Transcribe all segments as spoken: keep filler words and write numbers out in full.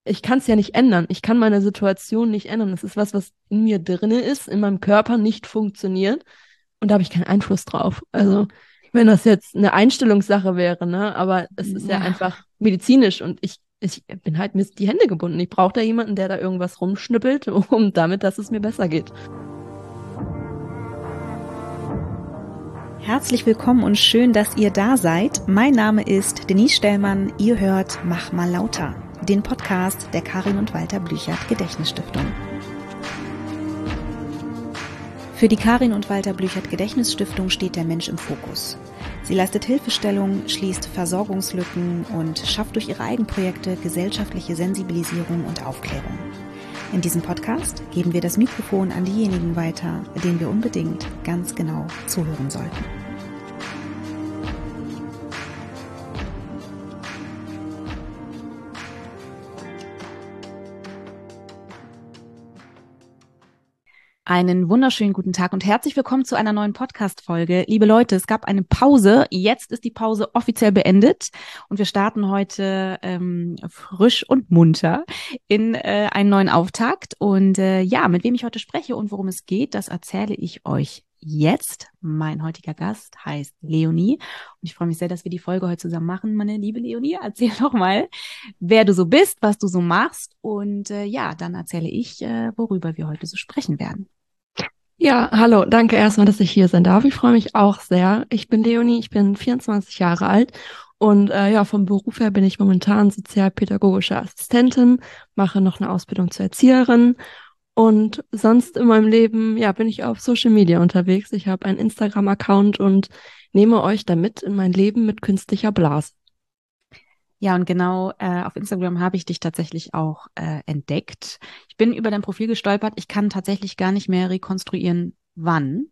ich kann es ja nicht ändern. Ich kann meine Situation nicht ändern. Das ist was, was in mir drinne ist, in meinem Körper nicht funktioniert. Und da habe ich keinen Einfluss drauf. Also, wenn das jetzt eine Einstellungssache wäre, ne, aber es ist ja Ja. einfach medizinisch und ich, ich bin halt mir die Hände gebunden. Ich brauche da jemanden, der da irgendwas rumschnippelt, um damit, dass es mir besser geht. Herzlich willkommen und schön, dass ihr da seid. Mein Name ist Denise Stellmann. Ihr hört Mach mal lauter, den Podcast der Karin und Walter Blüchert Gedächtnisstiftung. Für die Karin und Walter Blüchert Gedächtnisstiftung steht der Mensch im Fokus. Sie leistet Hilfestellung, schließt Versorgungslücken und schafft durch ihre Eigenprojekte gesellschaftliche Sensibilisierung und Aufklärung. In diesem Podcast geben wir das Mikrofon an diejenigen weiter, denen wir unbedingt ganz genau zuhören sollten. Einen wunderschönen guten Tag und herzlich willkommen zu einer neuen Podcast-Folge. Liebe Leute, es gab eine Pause. Jetzt ist die Pause offiziell beendet und wir starten heute ähm, frisch und munter in äh, einen neuen Auftakt. Und äh, ja, mit wem ich heute spreche und worum es geht, das erzähle ich euch jetzt. Mein heutiger Gast heißt Leonie und ich freue mich sehr, dass wir die Folge heute zusammen machen. Meine liebe Leonie, erzähl doch mal, wer du so bist, was du so machst und äh, ja, dann erzähle ich, äh, worüber wir heute so sprechen werden. Ja, hallo, danke erstmal, dass ich hier sein darf. Ich freue mich auch sehr. Ich bin Leonie, ich bin vierundzwanzig Jahre alt und äh, ja, vom Beruf her bin ich momentan sozialpädagogische Assistentin, mache noch eine Ausbildung zur Erzieherin und sonst in meinem Leben, ja, bin ich auf Social Media unterwegs. Ich habe einen Instagram-Account und nehme euch damit in mein Leben mit künstlicher Blase. Ja, und genau äh, auf Instagram habe ich dich tatsächlich auch äh, entdeckt. Ich bin über dein Profil gestolpert. Ich kann tatsächlich gar nicht mehr rekonstruieren, wann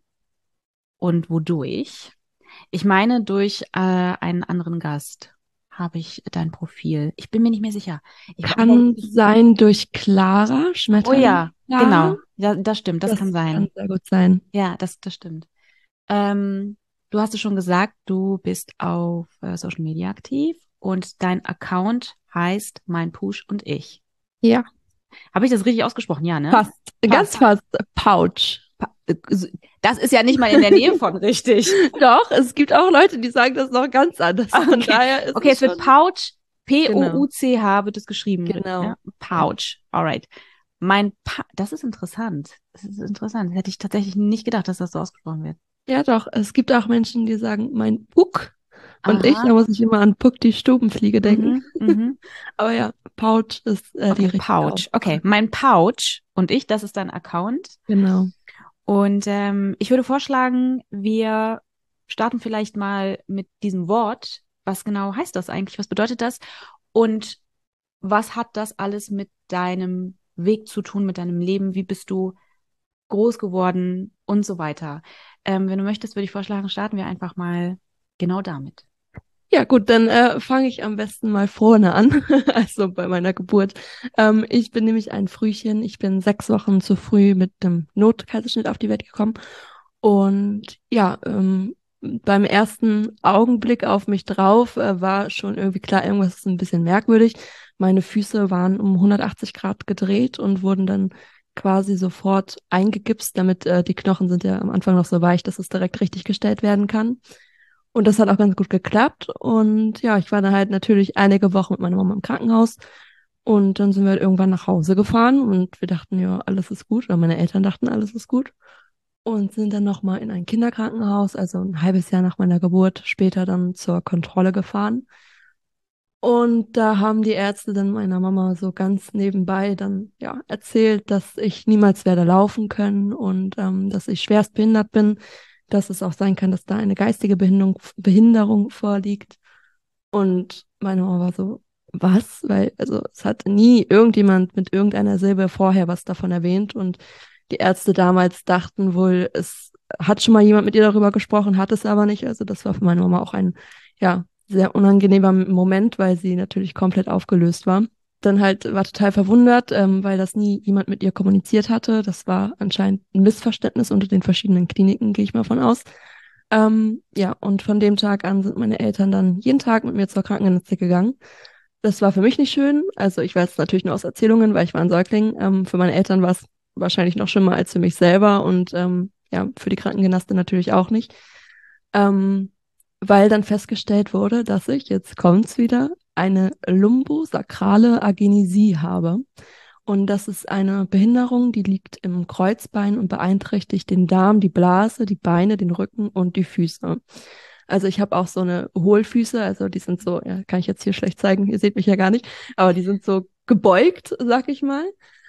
und wodurch. Ich meine, durch äh, einen anderen Gast habe ich dein Profil. Ich bin mir nicht mehr sicher. Ich habe aber Kann wirklich. sein durch Clara, Oh Schmetterling ja, Clara. genau. Ja, das stimmt. Das Das kann sein. kann sehr gut sein. Ja, das, das stimmt. Ähm, du hast es schon gesagt, du bist auf äh, Social Media aktiv und dein Account heißt Mein Push und ich. Ja. Habe ich das richtig ausgesprochen? Ja, ne? Fast, ganz Passt. fast. Pouch. Pa- äh, Das ist ja nicht mal in der Nähe von richtig. Doch, es gibt auch Leute, die sagen das noch ganz anders. Von Okay. daher ist Okay, es es wird schon. Pouch. Genau, P O U C H wird es geschrieben. genau. Ja? Ja. Pouch. Alright. Mein pa Das ist interessant. Das ist interessant. Das hätte ich tatsächlich nicht gedacht, dass das so ausgesprochen wird. Ja, doch. Es gibt auch Menschen, die sagen, mein Puck. Und ich, da Aha. muss ich immer an Puck die Stubenfliege denken. Mhm. Mhm. Aber ja, Pouch ist äh, die Okay, richtige Pouch. Okay, Aussprache. mein Pouch und ich, das ist dein Account. Genau. Und ähm, ich würde vorschlagen, wir starten vielleicht mal mit diesem Wort. Was genau heißt das eigentlich? Was bedeutet das? Und was hat das alles mit deinem Weg zu tun, mit deinem Leben? Wie bist du groß geworden und so weiter? Ähm, wenn du möchtest, würde ich vorschlagen, starten wir einfach mal genau damit. Ja, gut, dann äh, fange ich am besten mal vorne an, also bei meiner Geburt. Ähm, ich bin nämlich ein Frühchen. Ich bin sechs Wochen zu früh mit einem Notkaiserschnitt auf die Welt gekommen. Und ja, ähm, beim ersten Augenblick auf mich drauf äh, war schon irgendwie klar, irgendwas ist ein bisschen merkwürdig. Meine Füße waren um hundertachtzig Grad gedreht und wurden dann quasi sofort eingegipst, damit äh, die Knochen sind ja am Anfang noch so weich, dass es direkt richtig gestellt werden kann. Und das hat auch ganz gut geklappt. Und ja, ich war dann halt natürlich einige Wochen mit meiner Mama im Krankenhaus. Und dann sind wir halt irgendwann nach Hause gefahren und wir dachten, ja, alles ist gut. Oder meine Eltern dachten, alles ist gut. Und sind dann nochmal in ein Kinderkrankenhaus, also ein halbes Jahr nach meiner Geburt, später dann zur Kontrolle gefahren. Und da haben die Ärzte dann meiner Mama so ganz nebenbei dann ja erzählt, dass ich niemals werde laufen können und ähm, dass ich schwerst behindert bin, dass es auch sein kann, dass da eine geistige Behinderung, Behinderung vorliegt. Und meine Mama war so, was? Weil, also es hat nie irgendjemand mit irgendeiner Silbe vorher was davon erwähnt. Und die Ärzte damals dachten wohl, es hat schon mal jemand mit ihr darüber gesprochen, hat es aber nicht. Also das war für meine Mama auch ein, ja, sehr unangenehmer Moment, weil sie natürlich komplett aufgelöst war. Dann halt war total verwundert, ähm, weil das nie jemand mit ihr kommuniziert hatte. Das war anscheinend ein Missverständnis unter den verschiedenen Kliniken, gehe ich mal von aus. Ähm, ja, und von dem Tag an sind meine Eltern dann jeden Tag mit mir zur Krankenschwester gegangen. das war für mich nicht schön. Also ich weiß es natürlich nur aus Erzählungen, weil ich war ein Säugling. Ähm, für meine Eltern war es wahrscheinlich noch schlimmer als für mich selber und ähm, ja, für die Krankengenaste natürlich auch nicht. Ähm, weil dann festgestellt wurde, dass ich, jetzt kommt's wieder, eine lumbosakrale Agenesie habe. Und das ist eine Behinderung, die liegt im Kreuzbein und beeinträchtigt den Darm, die Blase, die Beine, den Rücken und die Füße. Also ich habe auch so eine Hohlfüße, also die sind so, ja, kann ich jetzt hier schlecht zeigen, ihr seht mich ja gar nicht, aber die sind so gebeugt, sag ich mal.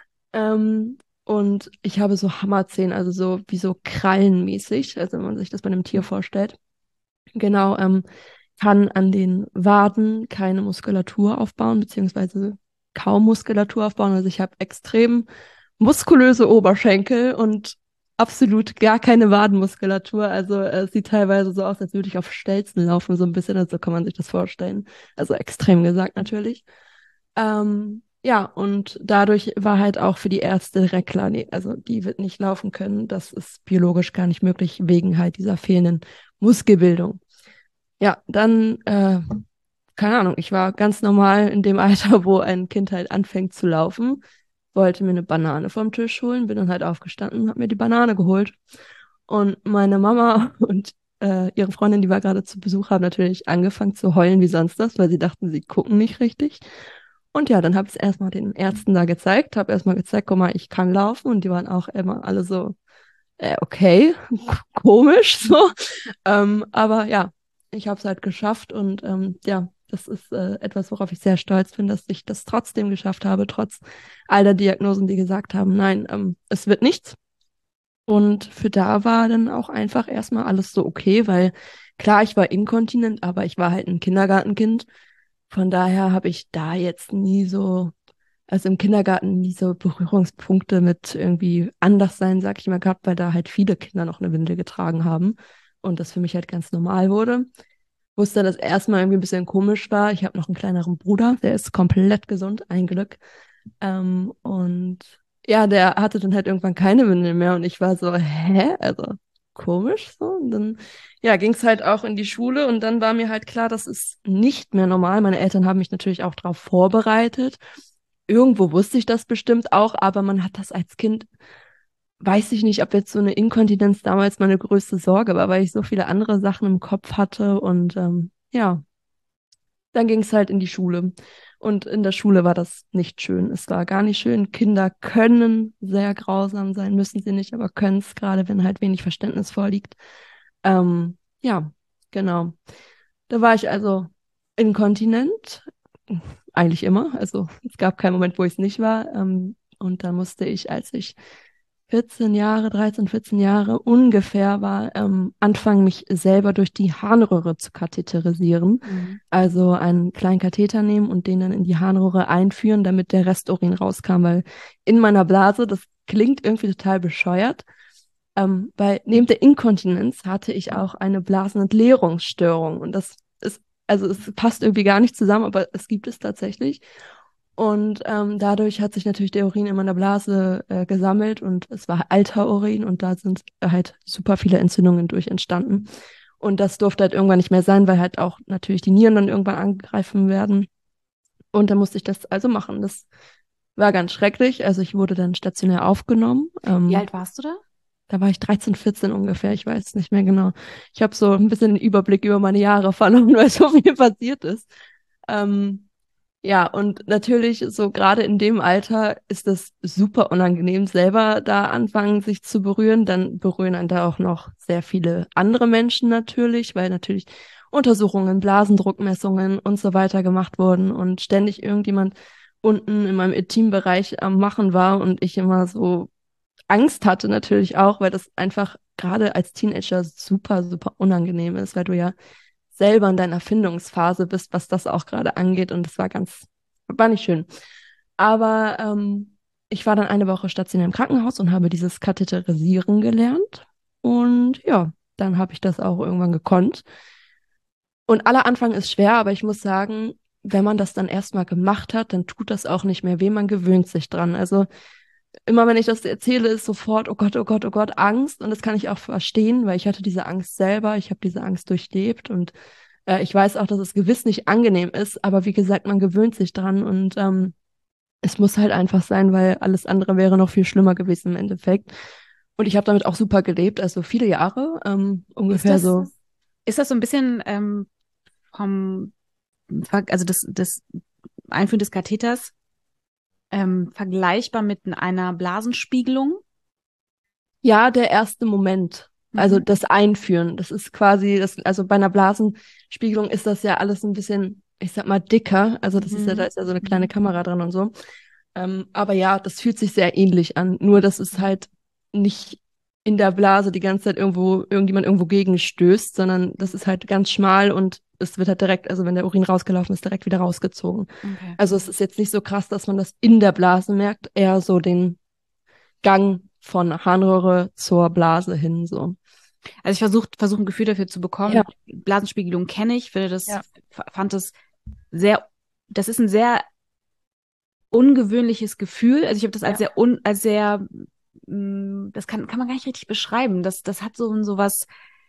Ähm, und ich habe so Hammerzähne, also so wie so krallenmäßig, also wenn man sich das bei einem Tier vorstellt. Genau, ähm, kann an den Waden keine Muskulatur aufbauen, beziehungsweise kaum Muskulatur aufbauen. Also ich habe extrem muskulöse Oberschenkel und absolut gar keine Wadenmuskulatur. Also äh, es sieht teilweise so aus, als würde ich auf Stelzen laufen, so ein bisschen. Also so kann man sich das vorstellen. Also extrem gesagt natürlich. Ähm, ja, und dadurch war halt auch für die Ärzte direkt klar, nee, also die wird nicht laufen können. Das ist biologisch gar nicht möglich, wegen halt dieser fehlenden Muskelbildung. Ja, dann, äh, keine Ahnung, ich war ganz normal in dem Alter, wo ein Kind halt anfängt zu laufen, wollte mir eine Banane vom Tisch holen, bin dann halt aufgestanden und hab mir die Banane geholt. Und meine Mama und äh, ihre Freundin, die war gerade zu Besuch, haben natürlich angefangen zu heulen wie sonst was, weil sie dachten, sie gucken nicht richtig. Und ja, dann habe ich es erstmal den Ärzten da gezeigt, habe erstmal gezeigt, guck mal, ich kann laufen. Und die waren auch immer alle so, äh, okay, komisch so. Ähm, aber ja, ich habe es halt geschafft und ähm, ja, das ist äh, etwas, worauf ich sehr stolz bin, dass ich das trotzdem geschafft habe, trotz all der Diagnosen, die gesagt haben, nein, ähm, es wird nichts. Und für da war dann auch einfach erstmal alles so okay, weil klar, ich war inkontinent, aber ich war halt ein Kindergartenkind. Von daher habe ich da jetzt nie so, also im Kindergarten nie so Berührungspunkte mit irgendwie anders sein, sag ich mal, gehabt, weil da halt viele Kinder noch eine Windel getragen haben und das für mich halt ganz normal wurde. Wusste, dass erstmal irgendwie ein bisschen komisch war. Ich habe noch einen kleineren Bruder, der ist komplett gesund, ein Glück. Ähm, und ja, der hatte dann halt irgendwann keine Windel mehr und ich war so, hä? Also komisch so. Und dann, ja, ging es halt auch in die Schule und dann war mir halt klar, das ist nicht mehr normal. Meine Eltern haben mich natürlich auch darauf vorbereitet. Irgendwo wusste ich das bestimmt auch, aber man hat das als Kind, weiß ich nicht, ob jetzt so eine Inkontinenz damals meine größte Sorge war, weil ich so viele andere Sachen im Kopf hatte und ähm, ja, dann ging es halt in die Schule. Und in der Schule war das nicht schön. Es war gar nicht schön. Kinder können sehr grausam sein, müssen sie nicht, aber können es, gerade wenn halt wenig Verständnis vorliegt. Ähm, ja, genau. Da war ich also inkontinent, eigentlich immer. Also es gab keinen Moment, wo ich es nicht war. Ähm, und da musste ich, als ich vierzehn Jahre, dreizehn, vierzehn Jahre ungefähr war, ähm, anfangen, mich selber durch die Harnröhre zu katheterisieren. Mhm. Also einen kleinen Katheter nehmen und den dann in die Harnröhre einführen, damit der Resturin rauskam, weil in meiner Blase, das klingt irgendwie total bescheuert, ähm, weil neben der Inkontinenz hatte ich auch eine Blasenentleerungsstörung und das ist, also es passt irgendwie gar nicht zusammen, aber es gibt es tatsächlich. Und ähm, dadurch hat sich natürlich der Urin in meiner Blase äh, gesammelt und es war alter Urin und da sind halt super viele Entzündungen durch entstanden. Und das durfte halt irgendwann nicht mehr sein, weil halt auch natürlich die Nieren dann irgendwann angreifen werden. Und dann musste ich das also machen. Das war ganz schrecklich. Also ich wurde dann stationär aufgenommen. Ähm, Wie alt warst du da? Da war ich dreizehn, vierzehn ungefähr, ich weiß es nicht mehr genau. Ich habe so ein bisschen den Überblick über meine Jahre verloren, weil so viel passiert ist. Ähm, ja, und natürlich, so gerade in dem Alter ist es super unangenehm, selber da anfangen, sich zu berühren. Dann berühren einen da auch noch sehr viele andere Menschen natürlich, weil natürlich Untersuchungen, Blasendruckmessungen und so weiter gemacht wurden und ständig irgendjemand unten in meinem Intimbereich am Machen war und ich immer so Angst hatte natürlich auch, weil das einfach gerade als Teenager super, super unangenehm ist, weil du ja selber in deiner Findungsphase bist, was das auch gerade angeht. Und das war ganz, war nicht schön. Aber ähm, ich war dann eine Woche stationär im Krankenhaus und habe dieses Katheterisieren gelernt. Und ja, dann habe ich das auch irgendwann gekonnt. Und aller Anfang ist schwer, aber ich muss sagen, wenn man das dann erstmal gemacht hat, dann tut das auch nicht mehr weh, man gewöhnt sich dran. Also immer wenn ich das erzähle, ist sofort, oh Gott, oh Gott, oh Gott, Angst. Und das kann ich auch verstehen, weil ich hatte diese Angst selber, ich habe diese Angst durchlebt und Äh, ich weiß auch, dass es gewiss nicht angenehm ist, aber wie gesagt, man gewöhnt sich dran und ähm, es muss halt einfach sein, weil alles andere wäre noch viel schlimmer gewesen im Endeffekt. Und ich habe damit auch super gelebt, also viele Jahre, ähm, Ist ungefähr das, so. ist das so ein bisschen ähm, vom, also das, das Einführen des Katheters ähm, vergleichbar mit einer Blasenspiegelung? Ja, der erste Moment, also Mhm. das Einführen, das ist quasi, das, also bei einer Blasenspiegelung ist das ja alles ein bisschen, ich sag mal, dicker. Also das ist ja, da Mhm. ist ja so eine kleine Mhm. Kamera dran und so. Ähm, aber ja, das fühlt sich sehr ähnlich an. Nur, dass es halt nicht in der Blase die ganze Zeit irgendwo, irgendjemand irgendwo gegenstößt, sondern das ist halt ganz schmal und es wird halt direkt, also wenn der Urin rausgelaufen ist, direkt wieder rausgezogen. Okay. Also es ist jetzt nicht so krass, dass man das in der Blase merkt, eher so den Gang von Harnröhre zur Blase hin, so. Also ich versuche versuch ein Gefühl dafür zu Ja, bekommen. Blasenspiegelung kenne ich, finde das, ja, fand das sehr, das ist ein sehr ungewöhnliches Gefühl. Also ich habe das als ja, sehr un, als sehr, mh, das kann, kann man gar nicht richtig beschreiben. Das, das hat so, so was,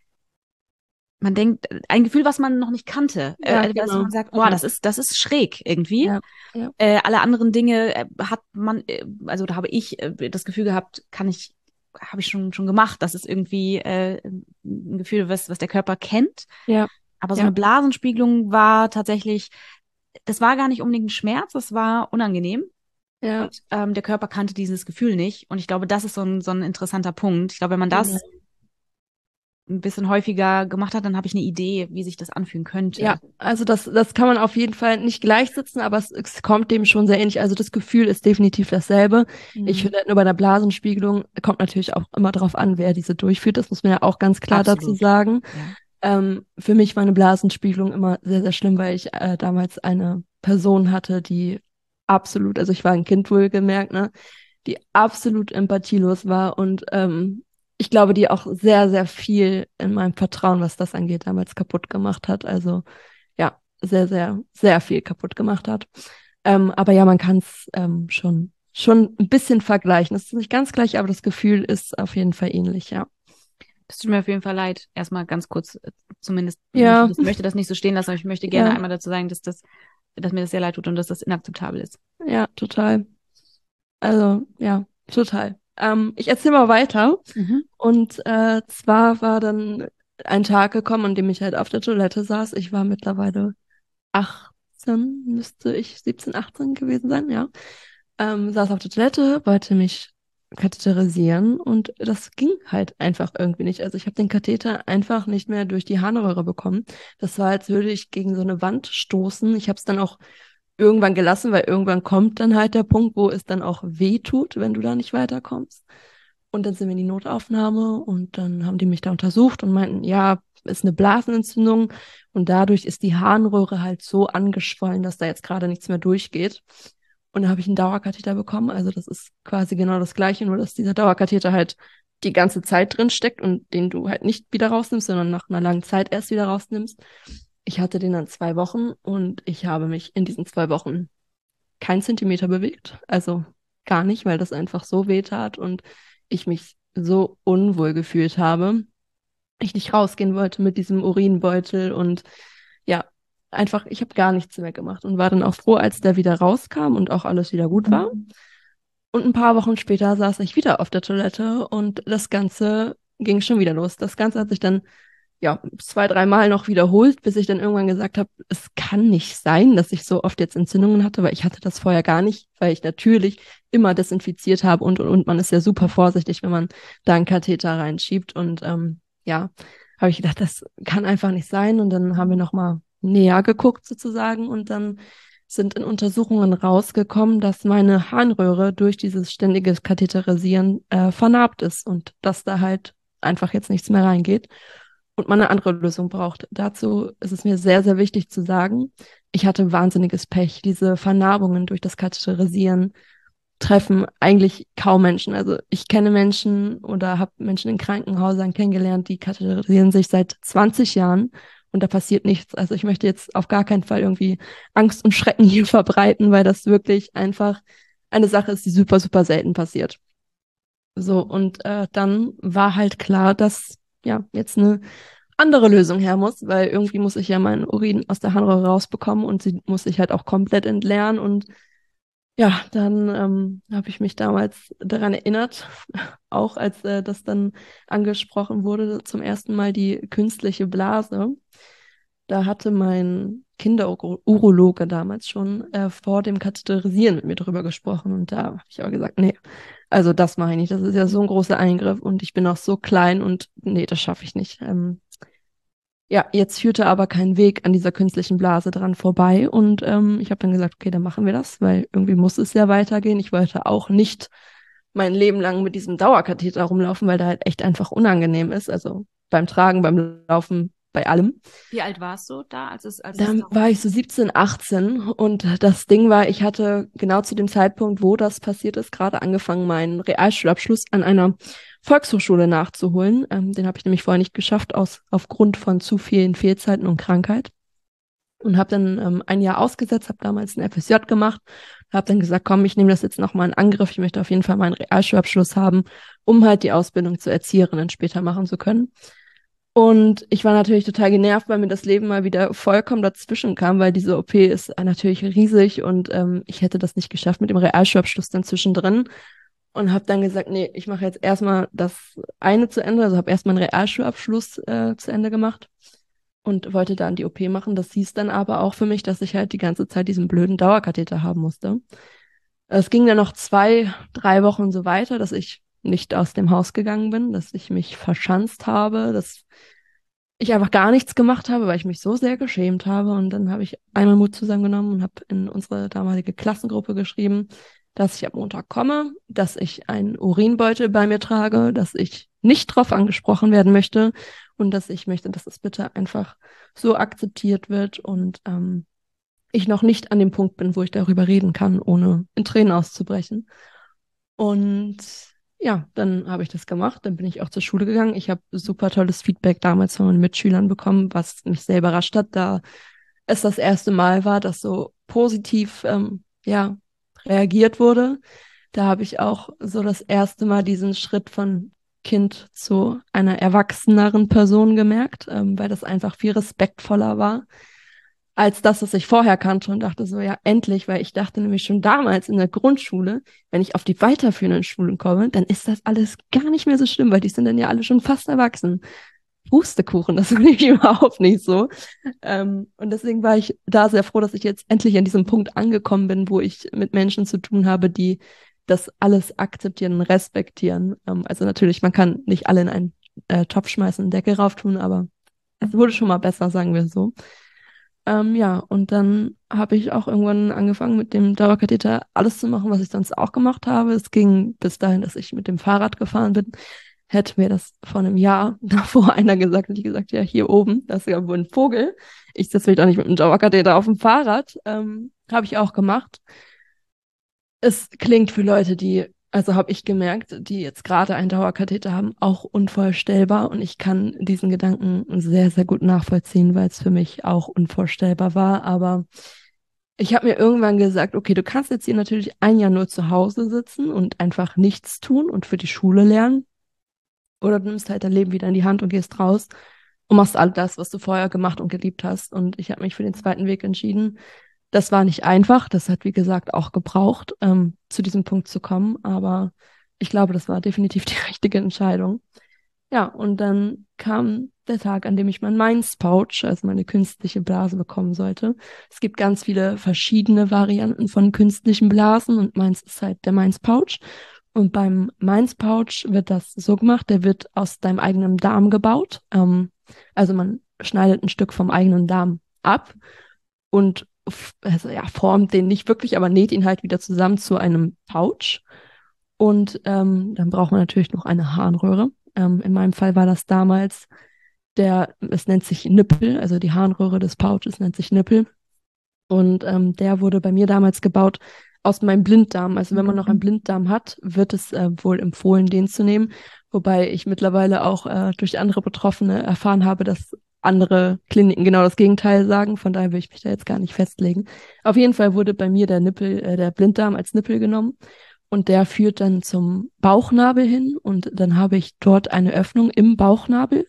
man denkt, ein Gefühl, was man noch nicht kannte. Äh, ja, etwas, wo genau. man sagt, boah, Ja, das ist, das ist schräg irgendwie. ja, ja, Äh, alle anderen Dinge äh, hat man, äh, also da habe ich äh, das Gefühl gehabt, kann ich, habe ich schon, schon gemacht. Das ist irgendwie äh, ein Gefühl, was, was der Körper kennt. ja, Aber so ja, eine Blasenspiegelung war tatsächlich, das war gar nicht unbedingt ein Schmerz, das war unangenehm. ja, Und ähm, der Körper kannte dieses Gefühl nicht. Und ich glaube, das ist so ein, so ein interessanter Punkt. Ich glaube, wenn man genau. das ein bisschen häufiger gemacht hat, dann habe ich eine Idee, wie sich das anfühlen Ja, könnte. also das, das kann man auf jeden Fall nicht gleichsetzen, aber es, es kommt dem schon sehr ähnlich. Also das Gefühl ist definitiv dasselbe. Ich Mhm. finde halt nur bei der Blasenspiegelung kommt natürlich auch immer darauf an, wer diese durchführt. Das muss man ja auch ganz klar dazu Absolut. sagen. Ja. Ähm, für mich war eine Blasenspiegelung immer sehr, sehr schlimm, weil ich äh, damals eine Person hatte, die absolut, also ich war ein Kind wohlgemerkt, ne, die absolut empathielos war und ähm, ich glaube, die auch sehr, sehr viel in meinem Vertrauen, was das angeht, damals kaputt gemacht hat. Also ja, sehr, sehr, sehr viel kaputt gemacht hat. Ähm, aber ja, man kann es ähm, schon, schon ein bisschen vergleichen. Es ist nicht ganz gleich, aber das Gefühl ist auf jeden Fall ähnlich, ja. Das tut mir auf jeden Fall leid. Erstmal ganz kurz, äh, zumindest möchte Ja, das, möchte das nicht so stehen lassen, aber ich möchte gerne ja, einmal dazu sagen, dass das, dass mir das sehr leid tut und dass das inakzeptabel ist. ja, total. Also, ja, total. Ähm, ich erzähle mal weiter. Mhm. Und äh, zwar war dann ein Tag gekommen, an dem ich halt auf der Toilette saß. Ich war mittlerweile achtzehn, müsste ich siebzehn, achtzehn gewesen sein, ja. Ähm, saß auf der Toilette, wollte mich katheterisieren und das ging halt einfach irgendwie nicht. Also ich habe den Katheter einfach nicht mehr durch die Harnröhre bekommen. Das war, als würde ich gegen so eine Wand stoßen. Ich habe es dann auch irgendwann gelassen, weil irgendwann kommt dann halt der Punkt, wo es dann auch weh tut, wenn du da nicht weiterkommst. Und dann sind wir in die Notaufnahme und dann haben die mich da untersucht und meinten, ja, ist eine Blasenentzündung und dadurch ist die Harnröhre halt so angeschwollen, dass da jetzt gerade nichts mehr durchgeht. Und dann habe ich einen Dauerkatheter bekommen. Also das ist quasi genau das Gleiche, nur dass dieser Dauerkatheter halt die ganze Zeit drin steckt und den du halt nicht wieder rausnimmst, sondern nach einer langen Zeit erst wieder rausnimmst. Ich hatte den dann zwei Wochen und ich habe mich in diesen zwei Wochen keinen Zentimeter bewegt. Also gar nicht, weil das einfach so weh tat und ich mich so unwohl gefühlt habe. Ich nicht rausgehen wollte mit diesem Urinbeutel und ja, einfach, ich habe gar nichts mehr gemacht und war dann auch froh, als der wieder rauskam und auch alles wieder gut war. Und ein paar Wochen später saß ich wieder auf der Toilette und das Ganze ging schon wieder los. Das Ganze hat sich dann ja zwei, dreimal noch wiederholt, bis ich dann irgendwann gesagt habe, es kann nicht sein, dass ich so oft jetzt Entzündungen hatte, weil ich hatte das vorher gar nicht, weil ich natürlich immer desinfiziert habe und und und man ist ja super vorsichtig, wenn man da einen Katheter reinschiebt und ähm, ja, habe ich gedacht, das kann einfach nicht sein und dann haben wir noch mal näher geguckt sozusagen und dann sind in Untersuchungen rausgekommen, dass meine Harnröhre durch dieses ständige Katheterisieren äh, vernarbt ist und dass da halt einfach jetzt nichts mehr reingeht und man eine andere Lösung braucht. Dazu ist es mir sehr, sehr wichtig zu sagen, ich hatte wahnsinniges Pech. Diese Vernarbungen durch das Katheterisieren treffen eigentlich kaum Menschen. Also ich kenne Menschen oder habe Menschen in Krankenhäusern kennengelernt, die katheterisieren sich seit zwanzig Jahren und da passiert nichts. Also ich möchte jetzt auf gar keinen Fall irgendwie Angst und Schrecken hier verbreiten, weil das wirklich einfach eine Sache ist, die super, super selten passiert. So, und äh, dann war halt klar, dass ja jetzt eine andere Lösung her muss, weil irgendwie muss ich ja meinen Urin aus der Harnröhre rausbekommen und sie muss sich halt auch komplett entleeren. Und ja, dann ähm, habe ich mich damals daran erinnert, auch als äh, das dann angesprochen wurde, zum ersten Mal die künstliche Blase. Da hatte mein Kinderurologe damals schon äh, vor dem Katheterisieren mit mir drüber gesprochen. Und da habe ich aber gesagt, nee, also das mache ich nicht. Das ist ja so ein großer Eingriff und ich bin noch so klein und nee, das schaffe ich nicht. Ähm, ja, jetzt führte aber kein Weg an dieser künstlichen Blase dran vorbei. Und ähm, ich habe dann gesagt, okay, dann machen wir das, weil irgendwie muss es ja weitergehen. Ich wollte auch nicht mein Leben lang mit diesem Dauerkatheter rumlaufen, weil der halt echt einfach unangenehm ist. Also beim Tragen, beim Laufen, bei allem. Wie alt warst du da, als es, als es Dann darum war ich so siebzehn, achtzehn und das Ding war, ich hatte genau zu dem Zeitpunkt, wo das passiert ist, gerade angefangen, meinen Realschulabschluss an einer Volkshochschule nachzuholen. Ähm, den habe ich nämlich vorher nicht geschafft, aus, aufgrund von zu vielen Fehlzeiten und Krankheit. Und habe dann ähm, ein Jahr ausgesetzt, habe damals ein F S J gemacht, habe dann gesagt, komm, ich nehme das jetzt nochmal in Angriff, ich möchte auf jeden Fall meinen Realschulabschluss haben, um halt die Ausbildung zur Erzieherin dann später machen zu können. Und ich war natürlich total genervt, weil mir das Leben mal wieder vollkommen dazwischen kam, weil diese O P ist natürlich riesig und ähm, ich hätte das nicht geschafft mit dem Realschulabschluss dann zwischendrin und habe dann gesagt, nee, ich mache jetzt erstmal das eine zu Ende, also habe erstmal einen Realschulabschluss äh, zu Ende gemacht und wollte dann die O P machen. Das hieß dann aber auch für mich, dass ich halt die ganze Zeit diesen blöden Dauerkatheter haben musste. Es ging dann noch zwei, drei Wochen so weiter, dass ich nicht aus dem Haus gegangen bin, dass ich mich verschanzt habe, dass ich einfach gar nichts gemacht habe, weil ich mich so sehr geschämt habe. Und dann habe ich einmal Mut zusammengenommen und habe in unsere damalige Klassengruppe geschrieben, dass ich ab Montag komme, dass ich einen Urinbeutel bei mir trage, dass ich nicht drauf angesprochen werden möchte und dass ich möchte, dass es bitte einfach so akzeptiert wird und ähm, ich noch nicht an dem Punkt bin, wo ich darüber reden kann, ohne in Tränen auszubrechen. Und ja, dann habe ich das gemacht, dann bin ich auch zur Schule gegangen. Ich habe super tolles Feedback damals von meinen Mitschülern bekommen, was mich sehr überrascht hat, da es das erste Mal war, dass so positiv ähm, ja, reagiert wurde. Da habe ich auch so das erste Mal diesen Schritt von Kind zu einer erwachseneren Person gemerkt, ähm, weil das einfach viel respektvoller war als das, was ich vorher kannte und dachte so, ja, endlich, weil ich dachte nämlich schon damals in der Grundschule, wenn ich auf die weiterführenden Schulen komme, dann ist das alles gar nicht mehr so schlimm, weil die sind dann ja alle schon fast erwachsen. Pustekuchen, das war nämlich überhaupt nicht so. Ähm, und deswegen war ich da sehr froh, dass ich jetzt endlich an diesem Punkt angekommen bin, wo ich mit Menschen zu tun habe, die das alles akzeptieren und respektieren. Ähm, also natürlich, man kann nicht alle in einen äh, Topf schmeißen und Deckel rauf tun, aber es wurde schon mal besser, sagen wir so. Ähm, ja, und dann habe ich auch irgendwann angefangen, mit dem Dauerkatheter alles zu machen, was ich sonst auch gemacht habe. Es ging bis dahin, dass ich mit dem Fahrrad gefahren bin. Hätte mir das vor einem Jahr davor einer gesagt, hätte ich gesagt, ja, hier oben, da ist ja wohl ein Vogel. Ich sitze mich doch nicht mit dem Dauerkatheter auf dem Fahrrad. Ähm, habe ich auch gemacht. Es klingt für Leute, die, also habe ich gemerkt, die jetzt gerade einen Dauerkatheter haben, auch unvorstellbar. Und ich kann diesen Gedanken sehr, sehr gut nachvollziehen, weil es für mich auch unvorstellbar war. Aber ich habe mir irgendwann gesagt, okay, du kannst jetzt hier natürlich ein Jahr nur zu Hause sitzen und einfach nichts tun und für die Schule lernen. Oder du nimmst halt dein Leben wieder in die Hand und gehst raus und machst all das, was du vorher gemacht und geliebt hast. Und ich habe mich für den zweiten Weg entschieden. Das war nicht einfach. Das hat, wie gesagt, auch gebraucht, ähm, zu diesem Punkt zu kommen. Aber ich glaube, das war definitiv die richtige Entscheidung. Ja, und dann kam der Tag, an dem ich mein Minds Pouch, also meine künstliche Blase, bekommen sollte. Es gibt ganz viele verschiedene Varianten von künstlichen Blasen und meins ist halt der Minds Pouch. Und beim Minds Pouch wird das so gemacht, der wird aus deinem eigenen Darm gebaut. Ähm, also man schneidet ein Stück vom eigenen Darm ab und also ja, formt den nicht wirklich, aber näht ihn halt wieder zusammen zu einem Pouch. Und ähm, dann braucht man natürlich noch eine Harnröhre. Ähm, in meinem Fall war das damals der, es nennt sich Nippel, also die Harnröhre des Pouches nennt sich Nippel. Und ähm, der wurde bei mir damals gebaut aus meinem Blinddarm. Also wenn man noch einen Blinddarm hat, wird es äh, wohl empfohlen, den zu nehmen. Wobei ich mittlerweile auch äh, durch andere Betroffene erfahren habe, dass andere Kliniken genau das Gegenteil sagen. Von daher will ich mich da jetzt gar nicht festlegen. Auf jeden Fall wurde bei mir der Nippel, äh, der Blinddarm als Nippel genommen. Und der führt dann zum Bauchnabel hin. Und dann habe ich dort eine Öffnung im Bauchnabel.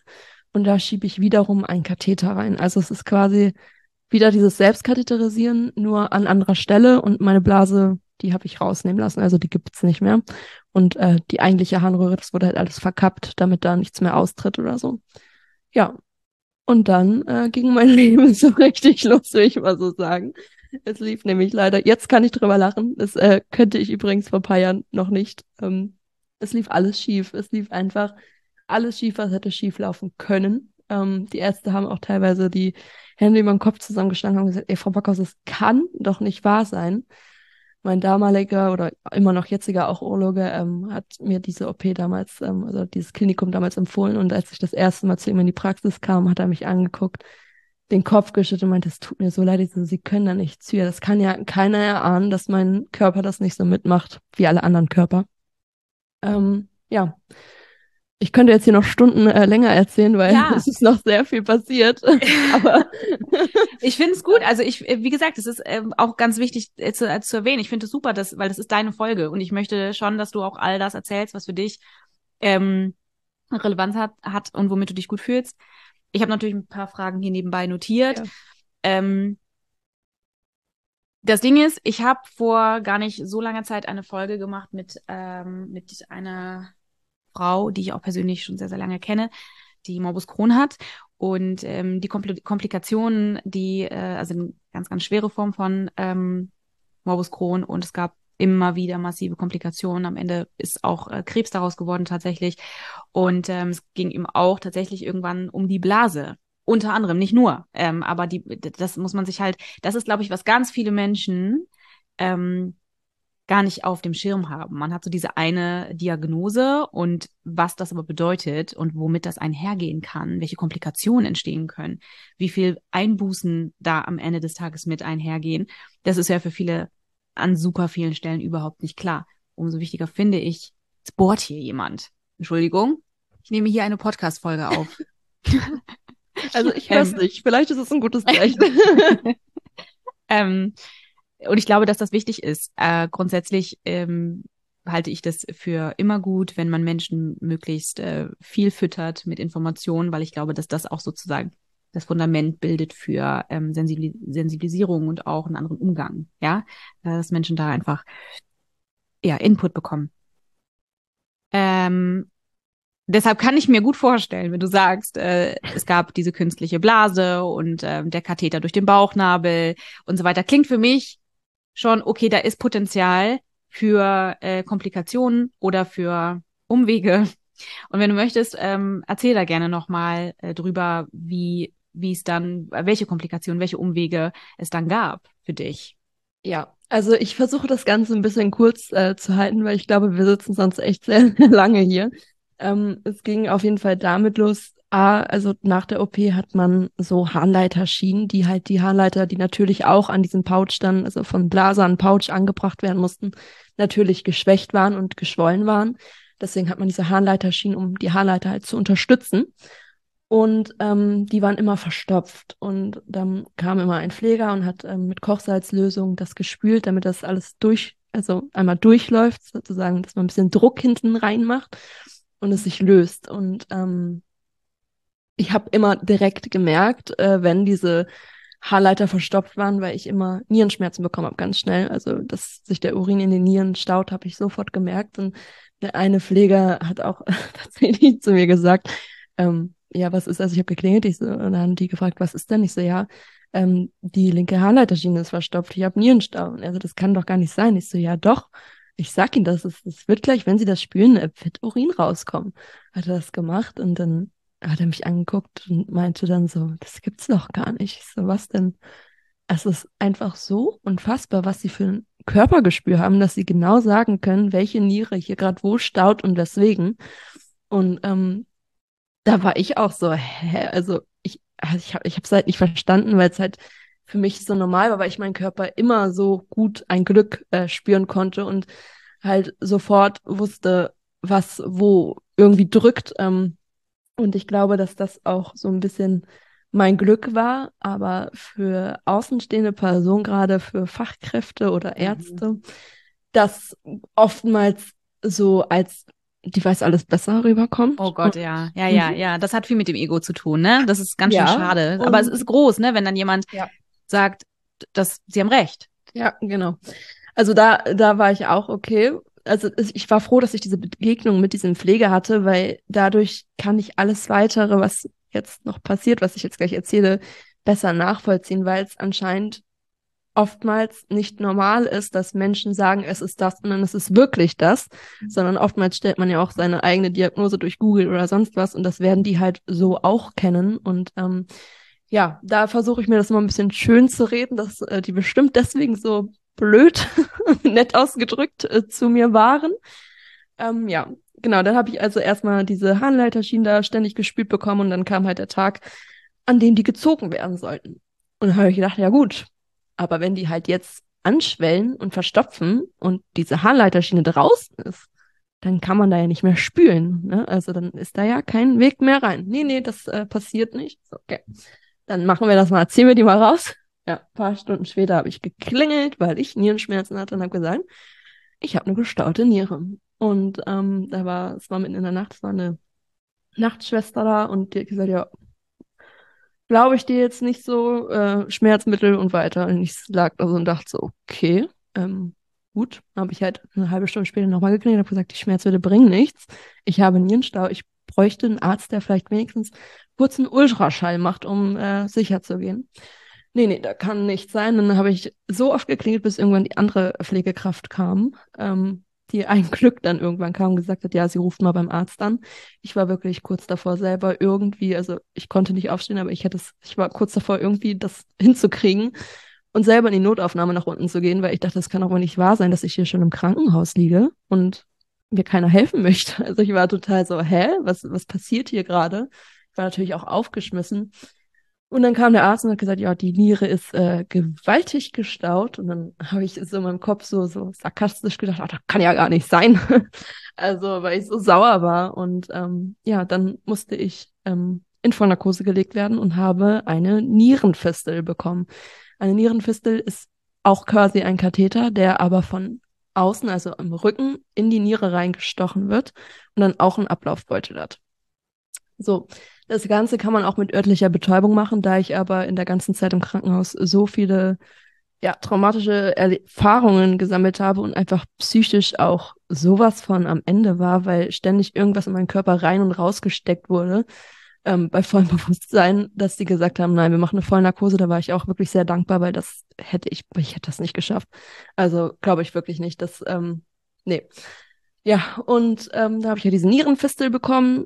und da schiebe ich wiederum einen Katheter rein. Also es ist quasi wieder dieses Selbstkatheterisieren, nur an anderer Stelle und meine Blase, die habe ich rausnehmen lassen, also die gibt's nicht mehr. Und äh, die eigentliche Harnröhre, das wurde halt alles verkappt, damit da nichts mehr austritt oder so. Ja, und dann äh, ging mein Leben so richtig los, will ich mal so sagen. Es lief nämlich leider, jetzt kann ich drüber lachen, das äh, könnte ich übrigens vor ein paar Jahren noch nicht. Ähm, es lief alles schief. Es lief einfach alles schief, was hätte schief laufen können. Ähm, die Ärzte haben auch teilweise die Hände über den Kopf zusammengeschlagen und haben gesagt, ey, Frau Backhaus, das kann doch nicht wahr sein. Mein damaliger oder immer noch jetziger auch Urologe ähm, hat mir diese O P damals, ähm, also dieses Klinikum damals empfohlen. Und als ich das erste Mal zu ihm in die Praxis kam, hat er mich angeguckt, den Kopf geschüttelt und meinte, es tut mir so leid, ich so, Sie können da nichts für. Das kann ja keiner erahnen, dass mein Körper das nicht so mitmacht wie alle anderen Körper. Ähm, ja, ich könnte jetzt hier noch Stunden äh, länger erzählen, weil Ja. es ist noch sehr viel passiert. Aber ich finde es gut. Also ich, wie gesagt, es ist ähm, auch ganz wichtig äh, zu, äh, zu erwähnen. Ich finde es super, dass, weil das ist deine Folge und ich möchte schon, dass du auch all das erzählst, was für dich ähm, Relevanz hat, hat und womit du dich gut fühlst. Ich habe natürlich ein paar Fragen hier nebenbei notiert. ja. Ähm, das Ding ist, ich habe vor gar nicht so langer Zeit eine Folge gemacht mit ähm, mit einer Frau, die ich auch persönlich schon sehr, sehr lange kenne, die Morbus Crohn hat. Und ähm, die Kompl- Komplikationen, die, äh, also eine ganz, ganz schwere Form von ähm, Morbus Crohn. Und es gab immer wieder massive Komplikationen. Am Ende ist auch äh, Krebs daraus geworden tatsächlich. Und ähm, es ging ihm auch tatsächlich irgendwann um die Blase. Unter anderem, nicht nur. Ähm, aber die, das muss man sich halt, das ist, glaube ich, was ganz viele Menschen ähm, gar nicht auf dem Schirm haben. Man hat so diese eine Diagnose und was das aber bedeutet und womit das einhergehen kann, welche Komplikationen entstehen können, wie viel Einbußen da am Ende des Tages mit einhergehen, das ist ja für viele an super vielen Stellen überhaupt nicht klar. Umso wichtiger finde ich, es bohrt hier jemand. Entschuldigung, ich nehme hier eine Podcast-Folge auf. Also ich höre es ähm, nicht. Vielleicht ist es ein gutes Zeichen. ähm, Und ich glaube, dass das wichtig ist. Äh, grundsätzlich ähm, halte ich das für immer gut, wenn man Menschen möglichst äh, viel füttert mit Informationen, weil ich glaube, dass das auch sozusagen das Fundament bildet für ähm, Sensibili- Sensibilisierung und auch einen anderen Umgang. Ja, äh, dass Menschen da einfach ja Input bekommen. Ähm, Deshalb kann ich mir gut vorstellen, wenn du sagst, äh, es gab diese künstliche Blase und äh, der Katheter durch den Bauchnabel und so weiter. Klingt für mich schon, okay, da ist Potenzial für äh, Komplikationen oder für Umwege. Und wenn du möchtest, ähm, erzähl da gerne nochmal äh, drüber, wie wie es dann, welche Komplikationen, welche Umwege es dann gab für dich. Ja, also ich versuche das Ganze ein bisschen kurz äh, zu halten, weil ich glaube, wir sitzen sonst echt sehr lange hier. Ähm, es ging auf jeden Fall damit los. A, also nach der O P hat man so Harnleiterschienen, die halt die Harnleiter, die natürlich auch an diesem Pouch dann, also von Blase an Pouch angebracht werden mussten, natürlich geschwächt waren und geschwollen waren. Deswegen hat man diese Harnleiterschienen, um die Harnleiter halt zu unterstützen. Und ähm, die waren immer verstopft. Und dann kam immer ein Pfleger und hat ähm, mit Kochsalzlösung das gespült, damit das alles durch, also einmal durchläuft, sozusagen, dass man ein bisschen Druck hinten reinmacht und es sich löst. Und ähm, ich habe immer direkt gemerkt, äh, wenn diese Haarleiter verstopft waren, weil ich immer Nierenschmerzen bekommen habe, ganz schnell. Also, dass sich der Urin in den Nieren staut, habe ich sofort gemerkt. Und der eine Pfleger hat auch tatsächlich zu mir gesagt, ähm, ja, was ist, also ich habe geklingelt, ich so, und dann haben die gefragt, was ist denn? Ich so, ja, ähm, die linke Harnleiterschiene ist verstopft, ich habe Nierenstau. Und er so, das kann doch gar nicht sein. Ich so, ja, doch. Ich sag Ihnen das, es, es wird gleich, wenn Sie das spülen, äh, wird Urin rauskommen. Hat er das gemacht und dann hat er mich angeguckt und meinte dann so, das gibt's doch gar nicht. Ich so, was denn? Es ist einfach so unfassbar, was sie für ein Körpergespür haben, dass sie genau sagen können, welche Niere hier gerade wo staut und weswegen. Und ähm, da war ich auch so, hä? Also ich, also ich habe ich es halt nicht verstanden, weil es halt für mich so normal war, weil ich meinen Körper immer so gut ein Glück äh, spüren konnte und halt sofort wusste, was wo irgendwie drückt. Ähm, und ich glaube, dass das auch so ein bisschen mein Glück war, aber für außenstehende Personen, gerade für Fachkräfte oder Mhm. Ärzte, das oftmals so als die weiß alles besser rüberkommt. Oh Gott, Und, ja. Ja, ja, mhm. ja. Das hat viel mit dem Ego zu tun, ne? Das ist ganz schön Ja, schade. Aber es und ist groß, ne? Wenn dann jemand ja, sagt, dass sie haben recht. ja, genau. Also da, da war ich auch okay. Also es- ich war froh, dass ich diese Begegnung mit diesem Pfleger hatte, weil dadurch kann ich alles weitere, was jetzt noch passiert, was ich jetzt gleich erzähle, besser nachvollziehen, weil es anscheinend oftmals nicht normal ist, dass Menschen sagen, es ist das und dann ist es wirklich das, sondern oftmals stellt man ja auch seine eigene Diagnose durch Google oder sonst was und das werden die halt so auch kennen und ähm, ja, da versuche ich mir das immer ein bisschen schön zu reden, dass äh, die bestimmt deswegen so blöd, nett ausgedrückt, äh, zu mir waren. Ähm, ja, genau, dann habe ich also erstmal diese Harnleiterschienen da ständig gespült bekommen und dann kam halt der Tag, an dem die gezogen werden sollten. Und dann habe ich gedacht, ja gut, aber wenn die halt jetzt anschwellen und verstopfen und diese Harnleiterschiene draußen ist, dann kann man da ja nicht mehr spülen, ne? Also dann ist da ja kein Weg mehr rein. Nee, nee, das äh, passiert nicht. So, okay. Dann machen wir das mal, ziehen wir die mal raus. Ja, ein paar Stunden später habe ich geklingelt, weil ich Nierenschmerzen hatte und habe gesagt, ich habe eine gestaute Niere. Und ähm, da war, es war mitten in der Nacht, es war eine Nachtschwester da und die hat gesagt, ja, glaube ich dir jetzt nicht so, äh, Schmerzmittel und weiter. Und ich lag da so und dachte so, okay, ähm, gut. Dann habe ich halt eine halbe Stunde später nochmal geklingelt und habe gesagt, die Schmerzmittel bringen nichts. Ich habe Nierenstau, ich bräuchte einen Arzt, der vielleicht wenigstens kurz einen Ultraschall macht, um äh, sicher zu gehen. Nee, nee, da kann nichts sein. Dann habe ich so oft geklingelt, bis irgendwann die andere Pflegekraft kam, ähm, die ein Glück dann irgendwann kam und gesagt hat, ja, sie ruft mal beim Arzt an. Ich war wirklich kurz davor selber irgendwie, also ich konnte nicht aufstehen, aber ich hätte es, ich war kurz davor irgendwie das hinzukriegen und selber in die Notaufnahme nach unten zu gehen, weil ich dachte, das kann doch wohl nicht wahr sein, dass ich hier schon im Krankenhaus liege und mir keiner helfen möchte. Also ich war total so, hä, was, was passiert hier gerade? Ich war natürlich auch aufgeschmissen. Und dann kam der Arzt und hat gesagt, ja, die Niere ist äh, gewaltig gestaut. Und dann habe ich so in meinem Kopf so, so sarkastisch gedacht, ach, das kann ja gar nicht sein. Also, weil ich so sauer war. Und ähm, ja, dann musste ich ähm, in Vollnarkose gelegt werden und habe eine Nierenfistel bekommen. Eine Nierenfistel ist auch quasi ein Katheter, der aber von außen, also im Rücken, in die Niere reingestochen wird und dann auch einen Ablaufbeutel hat. So, das Ganze kann man auch mit örtlicher Betäubung machen, da ich aber in der ganzen Zeit im Krankenhaus so viele ja, traumatische Erfahrungen gesammelt habe und einfach psychisch auch sowas von am Ende war, weil ständig irgendwas in meinen Körper rein und rausgesteckt wurde, ähm, bei vollem Bewusstsein, dass die gesagt haben, nein, wir machen eine Vollnarkose. Da war ich auch wirklich sehr dankbar, weil das hätte ich, ich hätte das nicht geschafft. Also glaube ich wirklich nicht, dass, ähm, nee. Ja, und ähm, da habe ich ja diese Nierenfistel bekommen,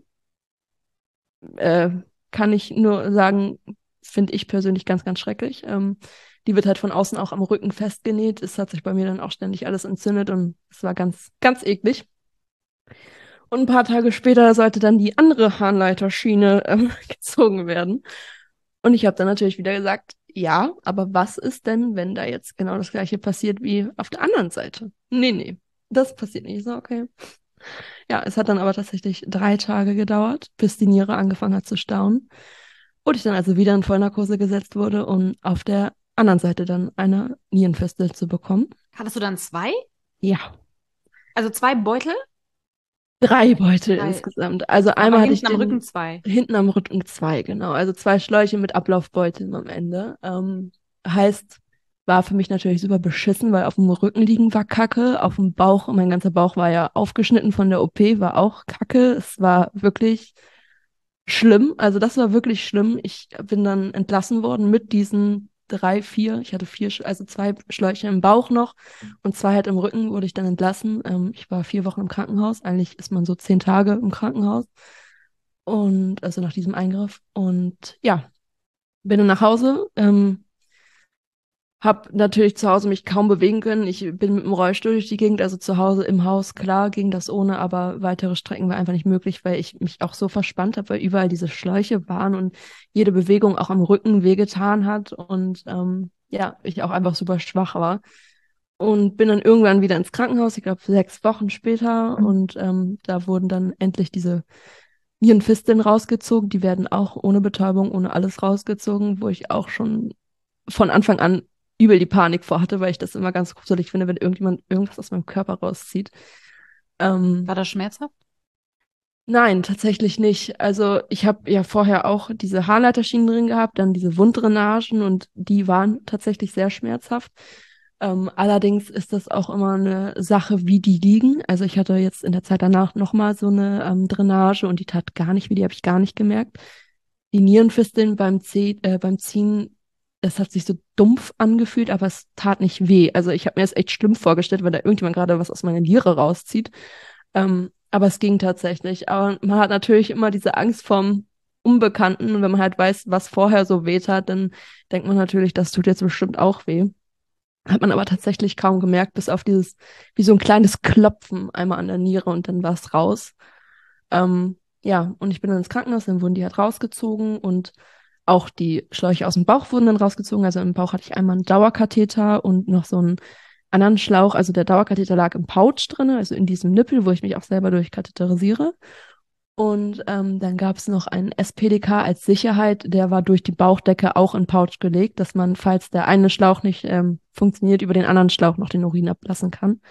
äh, kann ich nur sagen, finde ich persönlich ganz, ganz schrecklich. Ähm, die wird halt von außen auch am Rücken festgenäht. Es hat sich bei mir dann auch ständig alles entzündet und es war ganz, ganz eklig. Und ein paar Tage später sollte dann die andere Harnleiterschiene ähm, gezogen werden. Und ich habe dann natürlich wieder gesagt, ja, aber was ist denn, wenn da jetzt genau das gleiche passiert wie auf der anderen Seite? Nee, nee, das passiert nicht. Ich so, okay. Ja, es hat dann aber tatsächlich drei Tage gedauert, bis die Niere angefangen hat zu stauen. Und ich dann also wieder in Vollnarkose gesetzt wurde, um auf der anderen Seite dann eine Nierenfistel zu bekommen. Hattest du dann zwei? Ja, Also zwei Beutel? drei Beutel Drei. insgesamt. Also Aber einmal hatte ich hinten am Rücken den zwei. hinten am Rücken zwei, genau. Also zwei Schläuche mit Ablaufbeuteln am Ende. Ähm, heißt, war für mich natürlich super beschissen, weil auf dem Rücken liegen war Kacke, auf dem Bauch, mein ganzer Bauch war ja aufgeschnitten von der O P, war auch Kacke. Es war wirklich schlimm. Also das war wirklich schlimm. Ich bin dann entlassen worden mit diesen drei, vier. Ich hatte vier, Sch- also zwei Schläuche im Bauch noch und zwei halt im Rücken wurde ich dann entlassen. Ähm, ich war vier Wochen im Krankenhaus. Eigentlich ist man so zehn Tage im Krankenhaus. Und also nach diesem Eingriff. Und ja, bin dann nach Hause. Ähm, hab natürlich zu Hause mich kaum bewegen können. Ich bin mit dem Rollstuhl durch die Gegend, also zu Hause im Haus, klar ging das ohne, aber weitere Strecken war einfach nicht möglich, weil ich mich auch so verspannt habe, weil überall diese Schläuche waren und jede Bewegung auch am Rücken wehgetan hat und ähm, ja, ich auch einfach super schwach war. Und bin dann irgendwann wieder ins Krankenhaus, ich glaube sechs Wochen später, und ähm, da wurden dann endlich diese Nierenfisteln rausgezogen. Die werden auch ohne Betäubung, ohne alles rausgezogen, wo ich auch schon von Anfang an übel die Panik vor hatte, weil ich das immer ganz gruselig finde, wenn irgendjemand irgendwas aus meinem Körper rauszieht. Ähm, War das schmerzhaft? Nein, tatsächlich nicht. Also ich habe ja vorher auch diese Haarleiterschienen drin gehabt, dann diese Wunddrainagen und die waren tatsächlich sehr schmerzhaft. Ähm, allerdings ist das auch immer eine Sache, wie die liegen. Also ich hatte jetzt in der Zeit danach nochmal so eine ähm, Drainage und die tat gar nicht weh, die habe ich gar nicht gemerkt. Die Nierenfisteln beim, Zeh, äh, beim Ziehen, das hat sich so dumpf angefühlt, aber es tat nicht weh. Also ich habe mir das echt schlimm vorgestellt, weil da irgendjemand gerade was aus meiner Niere rauszieht. Ähm, aber es ging tatsächlich. Aber man hat natürlich immer diese Angst vorm Unbekannten. Und wenn man halt weiß, was vorher so weht hat, dann denkt man natürlich, das tut jetzt bestimmt auch weh. Hat man aber tatsächlich kaum gemerkt, bis auf dieses, wie so ein kleines Klopfen einmal an der Niere und dann war es raus. Ähm, ja, und ich bin dann ins Krankenhaus, dann wurden die halt rausgezogen und auch die Schläuche aus dem Bauch wurden dann rausgezogen. Also im Bauch hatte ich einmal einen Dauerkatheter und noch so einen anderen Schlauch. Also der Dauerkatheter lag im Pouch drin, also in diesem Nippel, wo ich mich auch selber durchkatheterisiere. Und ähm, dann gab es noch einen S P D K als Sicherheit, der war durch die Bauchdecke auch in Pouch gelegt, dass man, falls der eine Schlauch nicht ähm, funktioniert, über den anderen Schlauch noch den Urin ablassen kann.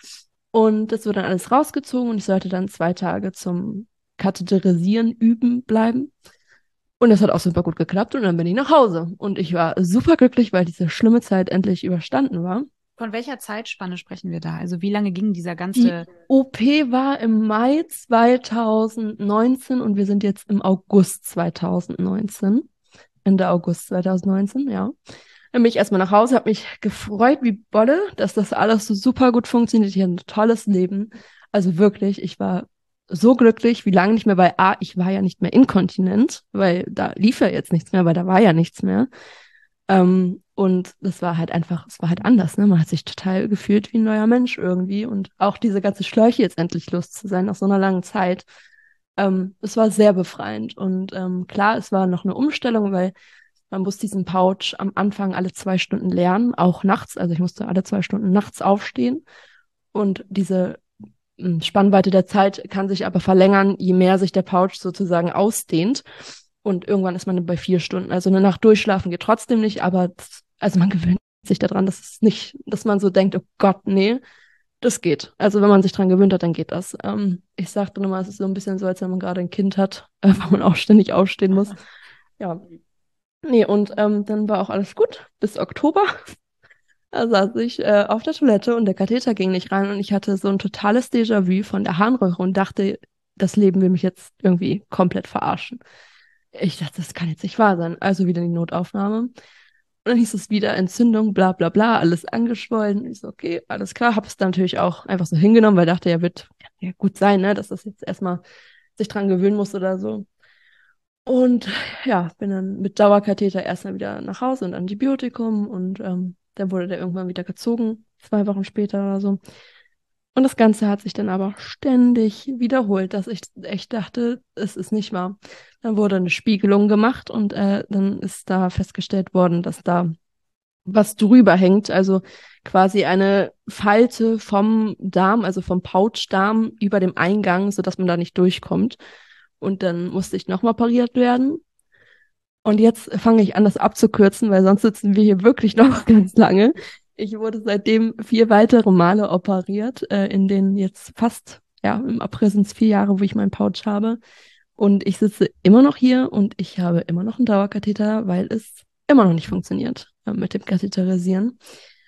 Und das wurde dann alles rausgezogen und ich sollte dann zwei Tage zum Katheterisieren üben bleiben. Und das hat auch super gut geklappt und dann bin ich nach Hause. Und ich war super glücklich, weil diese schlimme Zeit endlich überstanden war. Von welcher Zeitspanne sprechen wir da? Also wie lange ging dieser Die ganze... O P war im Mai zweitausendneunzehn und wir sind jetzt im August zweitausendneunzehn. Ende August zweitausendneunzehn, ja. Dann bin ich erstmal nach Hause, habe mich gefreut wie Bolle, dass das alles so super gut funktioniert. Ich hatte ein tolles Leben. Also wirklich, ich war so glücklich wie lange nicht mehr, weil A, ich war ja nicht mehr inkontinent, weil da lief ja jetzt nichts mehr, weil da war ja nichts mehr. Ähm, und das war halt einfach, es war halt anders, ne? Man hat sich total gefühlt wie ein neuer Mensch irgendwie und auch diese ganze Schläuche jetzt endlich los zu sein nach so einer langen Zeit. Ähm, es war sehr befreiend und ähm, klar, es war noch eine Umstellung, weil man muss diesen Pouch am Anfang alle zwei Stunden lernen, auch nachts. Also ich musste alle zwei Stunden nachts aufstehen und diese mh, Spannweite der Zeit kann sich aber verlängern, je mehr sich der Pouch sozusagen ausdehnt. Und irgendwann ist man dann bei vier Stunden. Also eine Nacht durchschlafen geht trotzdem nicht, aber das, also man gewöhnt sich daran, dass es nicht, dass man so denkt, oh Gott, nee, das geht. Also wenn man sich dran gewöhnt hat, dann geht das. Ähm, ich sage dann immer, es ist so ein bisschen so, als wenn man gerade ein Kind hat, äh, wo man auch ständig aufstehen muss. Ja, nee, und ähm, dann war auch alles gut bis Oktober. Da saß ich äh, auf der Toilette und der Katheter ging nicht rein und ich hatte so ein totales Déjà-vu von der Harnröhre und dachte, das Leben will mich jetzt irgendwie komplett verarschen. Ich dachte, das kann jetzt nicht wahr sein. Also wieder in die Notaufnahme. Und dann hieß es wieder Entzündung, bla bla bla, alles angeschwollen. Ich so, okay, alles klar. Habe es dann natürlich auch einfach so hingenommen, weil ich dachte, ja, wird ja gut sein, ne, dass das jetzt erstmal sich dran gewöhnen muss oder so. Und ja, bin dann mit Dauerkatheter erstmal wieder nach Hause und Antibiotikum und ähm, dann wurde der irgendwann wieder gezogen, zwei Wochen später oder so. Und das Ganze hat sich dann aber ständig wiederholt, dass ich echt dachte, es ist nicht wahr. Dann wurde eine Spiegelung gemacht und äh, dann ist da festgestellt worden, dass da was drüber hängt, also quasi eine Falte vom Darm, also vom Pouchdarm über dem Eingang, sodass man da nicht durchkommt. Und dann musste ich nochmal operiert werden. Und jetzt fange ich an, das abzukürzen, weil sonst sitzen wir hier wirklich noch ganz lange. Ich wurde seitdem vier weitere Male operiert, äh, in den jetzt fast, ja, im April sind es vier Jahre, wo ich meinen Pouch habe. Und ich sitze immer noch hier und ich habe immer noch einen Dauerkatheter, weil es immer noch nicht funktioniert, äh, mit dem Katheterisieren.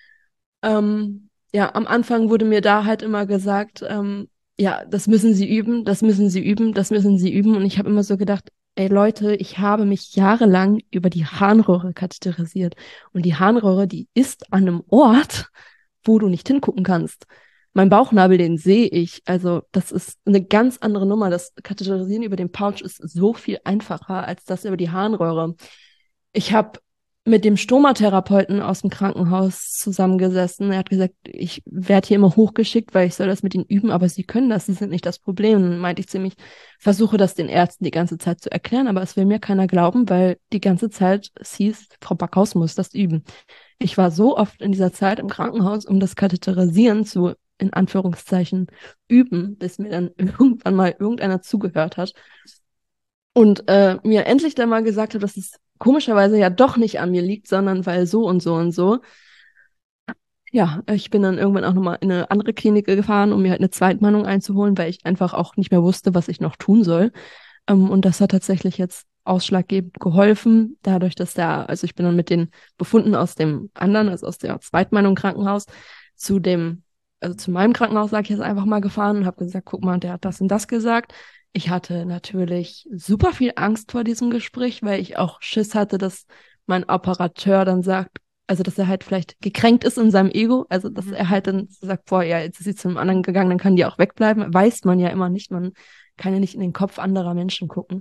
Ähm, ja, am Anfang wurde mir da halt immer gesagt, ähm, ja, das müssen Sie üben, das müssen Sie üben, das müssen Sie üben. Und ich habe immer so gedacht, ey Leute, ich habe mich jahrelang über die Harnröhre katheterisiert. Und die Harnröhre, die ist an einem Ort, wo du nicht hingucken kannst. Mein Bauchnabel, den sehe ich. Also das ist eine ganz andere Nummer. Das Katheterisieren über den Pouch ist so viel einfacher als das über die Harnröhre. Ich habe mit dem Stomatherapeuten aus dem Krankenhaus zusammengesessen. Er hat gesagt, ich werde hier immer hochgeschickt, weil ich soll das mit ihnen üben, aber sie können das, sie sind nicht das Problem. Dann meinte ich ziemlich, versuche das den Ärzten die ganze Zeit zu erklären, aber es will mir keiner glauben, weil die ganze Zeit es hieß, Frau Backhaus muss das üben. Ich war so oft in dieser Zeit im Krankenhaus, um das Katheterisieren zu, in Anführungszeichen, üben, bis mir dann irgendwann mal irgendeiner zugehört hat. Und äh, mir endlich dann mal gesagt hat, dass es komischerweise ja doch nicht an mir liegt, sondern weil so und so und so. ja, ich bin dann irgendwann auch nochmal in eine andere Klinik gefahren, um mir halt eine Zweitmeinung einzuholen, weil ich einfach auch nicht mehr wusste, was ich noch tun soll. Ähm, und das hat tatsächlich jetzt ausschlaggebend geholfen, dadurch, dass der, also ich bin dann mit den Befunden aus dem anderen, also aus der Zweitmeinung Krankenhaus, zu dem, also zu meinem Krankenhaus, sag ich jetzt einfach mal, gefahren und habe gesagt, guck mal, der hat das und das gesagt. Ich hatte natürlich super viel Angst vor diesem Gespräch, weil ich auch Schiss hatte, dass mein Operateur dann sagt, also dass er halt vielleicht gekränkt ist in seinem Ego, also dass Mhm. er halt dann sagt, boah, ja, jetzt ist sie zu einem anderen gegangen, dann kann die auch wegbleiben. Weiß man ja immer nicht, man kann ja nicht in den Kopf anderer Menschen gucken.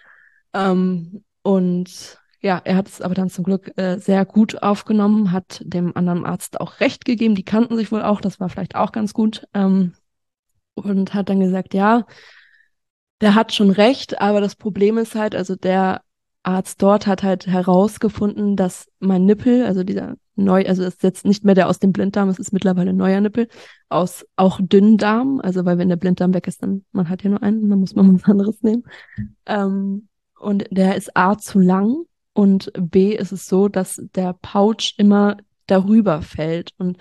Ähm, und ja, er hat es aber dann zum Glück äh, sehr gut aufgenommen, hat dem anderen Arzt auch recht gegeben, die kannten sich wohl auch, das war vielleicht auch ganz gut. Ähm, und hat dann gesagt, ja, der hat schon recht, aber das Problem ist halt, also der Arzt dort hat halt herausgefunden, dass mein Nippel, also dieser neu, also es ist jetzt nicht mehr der aus dem Blinddarm, es ist mittlerweile ein neuer Nippel, aus auch Dünndarm, also weil wenn der Blinddarm weg ist, dann, man hat ja nur einen, dann muss man was anderes nehmen. Ähm, und der ist A zu lang und B ist es so, dass der Pouch immer darüber fällt. Und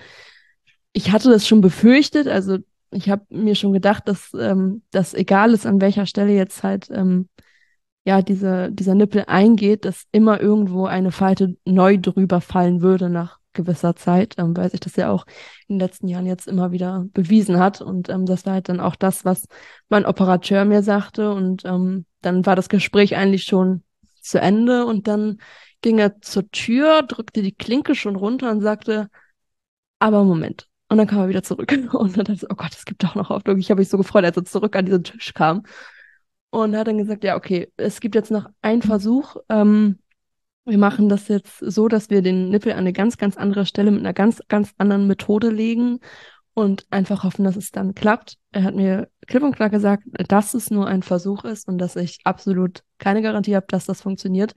ich hatte das schon befürchtet, also ich habe mir schon gedacht, dass ähm, das egal ist, an welcher Stelle jetzt halt ähm, ja diese, dieser Nippel eingeht, dass immer irgendwo eine Falte neu drüber fallen würde nach gewisser Zeit, ähm, weil sich das ja auch in den letzten Jahren jetzt immer wieder bewiesen hat. Und ähm, das war halt dann auch das, was mein Operateur mir sagte. Und ähm, dann war das Gespräch eigentlich schon zu Ende und dann ging er zur Tür, drückte die Klinke schon runter und sagte, aber Moment. Und dann kam er wieder zurück. Und dann dachte ich, so, oh Gott, es gibt doch noch Hoffnung. Ich habe mich so gefreut, als er zurück an diesen Tisch kam. Und hat dann gesagt, ja, okay, es gibt jetzt noch einen Versuch. Ähm, wir machen das jetzt so, dass wir den Nippel an eine ganz, ganz andere Stelle mit einer ganz, ganz anderen Methode legen und einfach hoffen, dass es dann klappt. Er hat mir klipp und klar gesagt, dass es nur ein Versuch ist und dass ich absolut keine Garantie habe, dass das funktioniert.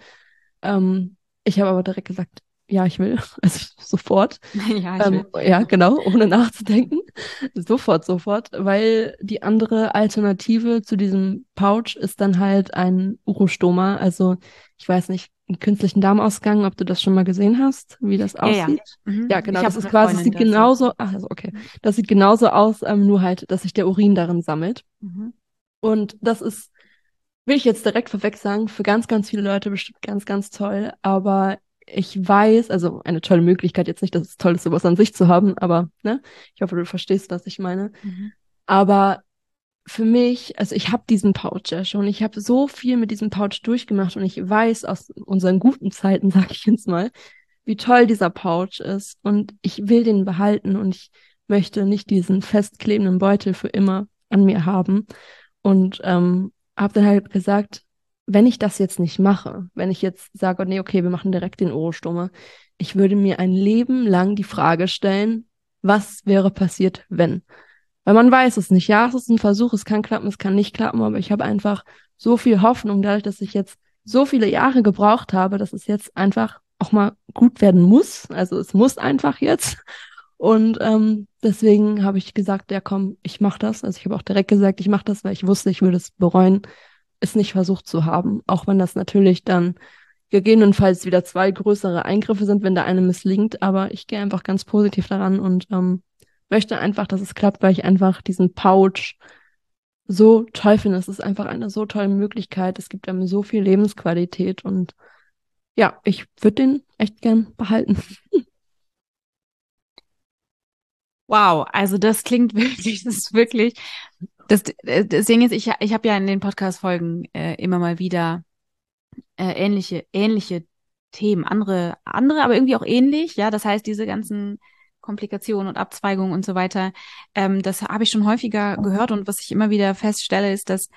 Ähm, ich habe aber direkt gesagt, ja, ich will. Also sofort. Ja, ich Ähm, will. ja, genau, ohne nachzudenken. Sofort, sofort, weil die andere Alternative zu diesem Pouch ist dann halt ein Urostoma. Also, ich weiß nicht, einen künstlichen Darmausgang, ob du das schon mal gesehen hast, wie das Ja, ja. aussieht. Mhm. Ja, genau, Ich das habe ist eine quasi, es Freundin, sieht das ist. genauso, ach, also okay, das sieht genauso aus, ähm, nur halt, dass sich der Urin darin sammelt. Mhm. Und das ist, will ich jetzt direkt vorweg sagen, für ganz, ganz viele Leute bestimmt ganz, ganz toll. Aber ich weiß, also eine tolle Möglichkeit, jetzt nicht, dass es toll ist, sowas an sich zu haben, aber ne, ich hoffe, du verstehst, was ich meine. Mhm. Aber für mich, also ich habe diesen Pouch ja schon, ich habe so viel mit diesem Pouch durchgemacht und ich weiß aus unseren guten Zeiten, sag ich jetzt mal, wie toll dieser Pouch ist. Und ich will den behalten und ich möchte nicht diesen festklebenden Beutel für immer an mir haben. Und ähm, habe dann halt gesagt, wenn ich das jetzt nicht mache, wenn ich jetzt sage, oh nee, okay, wir machen direkt den Urostoma, ich würde mir ein Leben lang die Frage stellen, was wäre passiert, wenn? Weil man weiß es nicht. Ja, es ist ein Versuch, es kann klappen, es kann nicht klappen, aber ich habe einfach so viel Hoffnung, dadurch, dass ich jetzt so viele Jahre gebraucht habe, dass es jetzt einfach auch mal gut werden muss. Also es muss einfach jetzt. Und ähm, deswegen habe ich gesagt, ja komm, ich mache das. Also ich habe auch direkt gesagt, ich mache das, weil ich wusste, ich würde es bereuen, es nicht versucht zu haben. Auch wenn das natürlich dann gegebenenfalls wieder zwei größere Eingriffe sind, wenn der eine misslingt. Aber ich gehe einfach ganz positiv daran und ähm, möchte einfach, dass es klappt, weil ich einfach diesen Pouch so toll finde. Es ist einfach eine so tolle Möglichkeit. Es gibt einem so viel Lebensqualität und ja, ich würde den echt gern behalten. Wow, also das klingt wirklich, das ist wirklich, das, das Ding ist, ich, ich habe ja in den Podcast-Folgen äh, immer mal wieder äh, ähnliche, ähnliche Themen, andere, andere, aber irgendwie auch ähnlich, ja, das heißt, diese ganzen Komplikationen und Abzweigungen und so weiter, ähm, das habe ich schon häufiger gehört und was ich immer wieder feststelle, ist, dass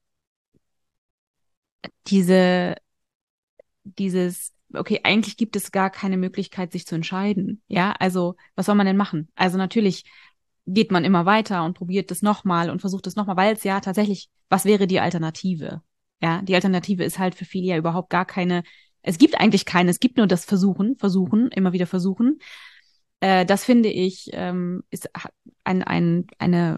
diese, dieses, okay, eigentlich gibt es gar keine Möglichkeit, sich zu entscheiden, ja, also was soll man denn machen? Also natürlich geht man immer weiter und probiert das nochmal und versucht es nochmal, weil es ja tatsächlich, was wäre die Alternative? Ja, die Alternative ist halt für viele ja überhaupt gar keine, es gibt eigentlich keine, es gibt nur das Versuchen, Versuchen, immer wieder versuchen. Äh, das finde ich, ähm, ist ein, ein, eine,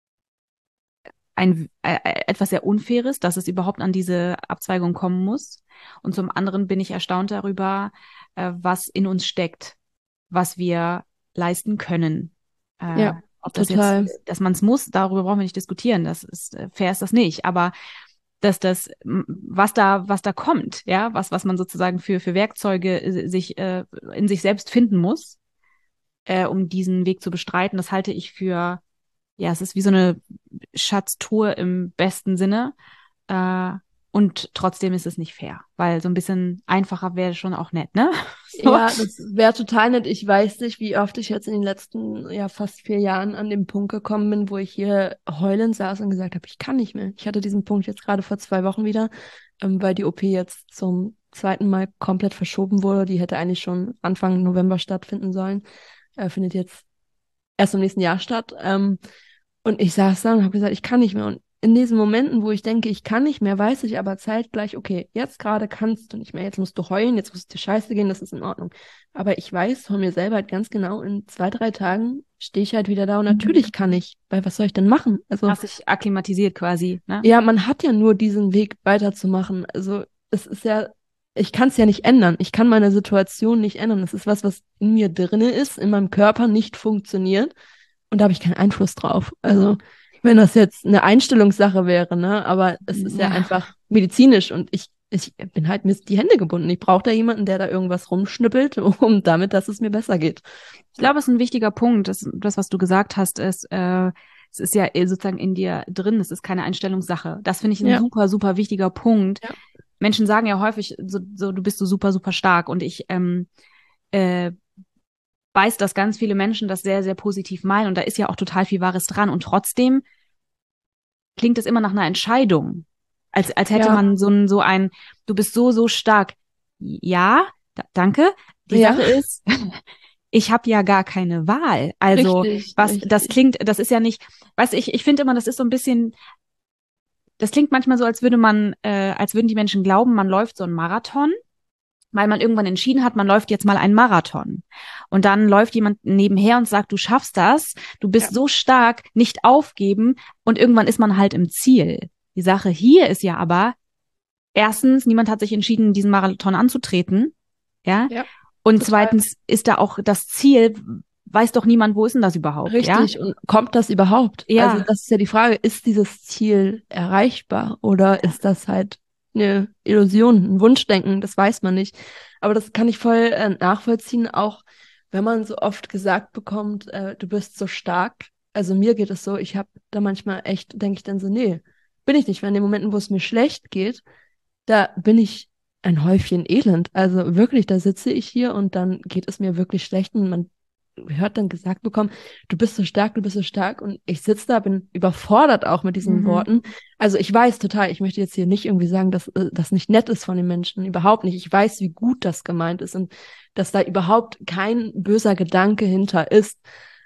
ein, äh, etwas sehr Unfaires, dass es überhaupt an diese Abzweigung kommen muss. Und zum anderen bin ich erstaunt darüber, äh, was in uns steckt, was wir leisten können. Äh, Ja, ob das total. jetzt, dass man es muss, darüber brauchen wir nicht diskutieren. Das ist fair, ist das nicht. Aber dass das, was da, was da kommt, ja, was, was man sozusagen für, für Werkzeuge sich äh, in sich selbst finden muss, äh, um diesen Weg zu bestreiten, das halte ich für, ja, es ist wie so eine Schatztruhe im besten Sinne. Äh, und trotzdem ist es nicht fair, weil so ein bisschen einfacher wäre schon auch nett, ne? So. Ja, das wäre total nett. Ich weiß nicht, wie oft ich jetzt in den letzten, ja, fast vier Jahren an den Punkt gekommen bin, wo ich hier heulend saß und gesagt habe, ich kann nicht mehr. Ich hatte diesen Punkt jetzt gerade vor zwei Wochen wieder, ähm, weil die O P jetzt zum zweiten Mal komplett verschoben wurde. Die hätte eigentlich schon Anfang November stattfinden sollen. Äh, findet jetzt erst im nächsten Jahr statt. Ähm, und ich saß da und habe gesagt, ich kann nicht mehr. Und in diesen Momenten, wo ich denke, ich kann nicht mehr, weiß ich aber zeitgleich, okay, jetzt gerade kannst du nicht mehr, jetzt musst du heulen, jetzt muss es dir scheiße gehen, das ist in Ordnung. Aber ich weiß von mir selber halt ganz genau, in zwei, drei Tagen stehe ich halt wieder da und natürlich kann ich, weil was soll ich denn machen? Also, Hast dich akklimatisiert quasi, ne? ja, man hat ja nur diesen Weg weiterzumachen. Also es ist ja, ich kann es ja nicht ändern. Ich kann meine Situation nicht ändern. Das ist was, was in mir drinne ist, in meinem Körper nicht funktioniert und da habe ich keinen Einfluss drauf. Also wenn das jetzt eine Einstellungssache wäre, ne, aber es ist ja, Ja. einfach medizinisch und ich, ich bin halt mir die Hände gebunden. Ich brauche da jemanden, der da irgendwas rumschnippelt, um damit, dass es mir besser geht. Ich glaube, es ist ein wichtiger Punkt. Das, das was du gesagt hast, ist, äh, es ist ja sozusagen in dir drin. Es ist keine Einstellungssache. Das finde ich ein Ja. super, super wichtiger Punkt. Ja. Menschen sagen ja häufig, so, so du bist so super, super stark. Und ich ähm, äh, weiß, dass ganz viele Menschen das sehr, sehr positiv meinen. Und da ist ja auch total viel Wahres dran. Und trotzdem klingt es immer nach einer Entscheidung. Als, als hätte Ja. man so ein, so ein, du bist so, so stark. Ja, da, danke. Die Ja. Sache ist, ich habe ja gar keine Wahl. Also, Richtig, was, richtig. das klingt, das ist ja nicht, weißt du, ich, ich finde immer, das ist so ein bisschen, das klingt manchmal so, als würde man, äh, als würden die Menschen glauben, man läuft so einen Marathon, weil man irgendwann entschieden hat, man läuft jetzt mal einen Marathon. Und dann läuft jemand nebenher und sagt, du schaffst das, du bist Ja. so stark, nicht aufgeben. Und irgendwann ist man halt im Ziel. Die Sache hier ist ja aber, erstens, niemand hat sich entschieden, diesen Marathon anzutreten. Ja. Ja, Und total. zweitens ist da auch das Ziel, weiß doch niemand, wo ist denn das überhaupt? Richtig, Ja? und kommt das überhaupt? Ja. Also das ist ja die Frage, ist dieses Ziel erreichbar oder ist das halt eine Illusion, ein Wunschdenken, das weiß man nicht. Aber das kann ich voll äh, nachvollziehen, auch wenn man so oft gesagt bekommt, äh, du bist so stark. Also mir geht es so, ich habe da manchmal echt, denke ich dann so, nee, bin ich nicht, weil in den Momenten, wo es mir schlecht geht, da bin ich ein Häufchen Elend. Also wirklich, da sitze ich hier und dann geht es mir wirklich schlecht und man hört dann gesagt bekommen, du bist so stark, du bist so stark und ich sitze da, bin überfordert auch mit diesen Mhm. Worten. Also ich weiß total, ich möchte jetzt hier nicht irgendwie sagen, dass äh, das nicht nett ist von den Menschen, überhaupt nicht. Ich weiß, wie gut das gemeint ist und dass da überhaupt kein böser Gedanke hinter ist.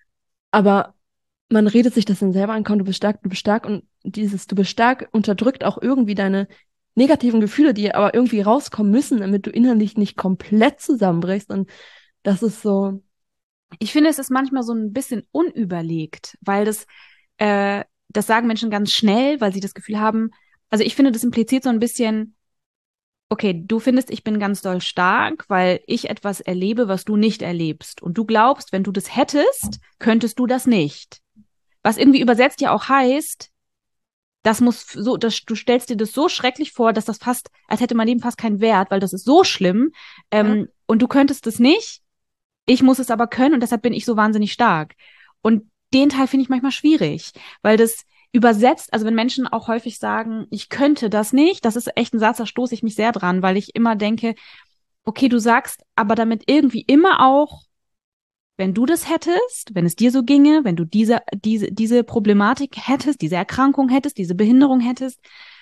Aber man redet sich das dann selber an, komm, du bist stark, du bist stark und dieses du bist stark unterdrückt auch irgendwie deine negativen Gefühle, die aber irgendwie rauskommen müssen, damit du innerlich nicht komplett zusammenbrichst und das ist so. Ich finde, es ist manchmal so ein bisschen unüberlegt, weil das, äh, das sagen Menschen ganz schnell, weil sie das Gefühl haben, also ich finde, das impliziert so ein bisschen, okay, du findest, ich bin ganz doll stark, weil ich etwas erlebe, was du nicht erlebst. Und du glaubst, wenn du das hättest, könntest du das nicht. Was irgendwie übersetzt ja auch heißt, das muss so, das, du stellst dir das so schrecklich vor, dass das fast, als hätte mein Leben fast keinen Wert, weil das ist so schlimm. Ähm, Ja. Und du könntest es nicht. Ich muss es aber können und deshalb bin ich so wahnsinnig stark. Und den Teil finde ich manchmal schwierig, weil das übersetzt, also wenn Menschen auch häufig sagen, ich könnte das nicht, das ist echt ein Satz, da stoße ich mich sehr dran, weil ich immer denke, okay, du sagst aber damit irgendwie immer auch, wenn du das hättest, wenn es dir so ginge, wenn du diese, diese, diese Problematik hättest, diese Erkrankung hättest, diese Behinderung hättest,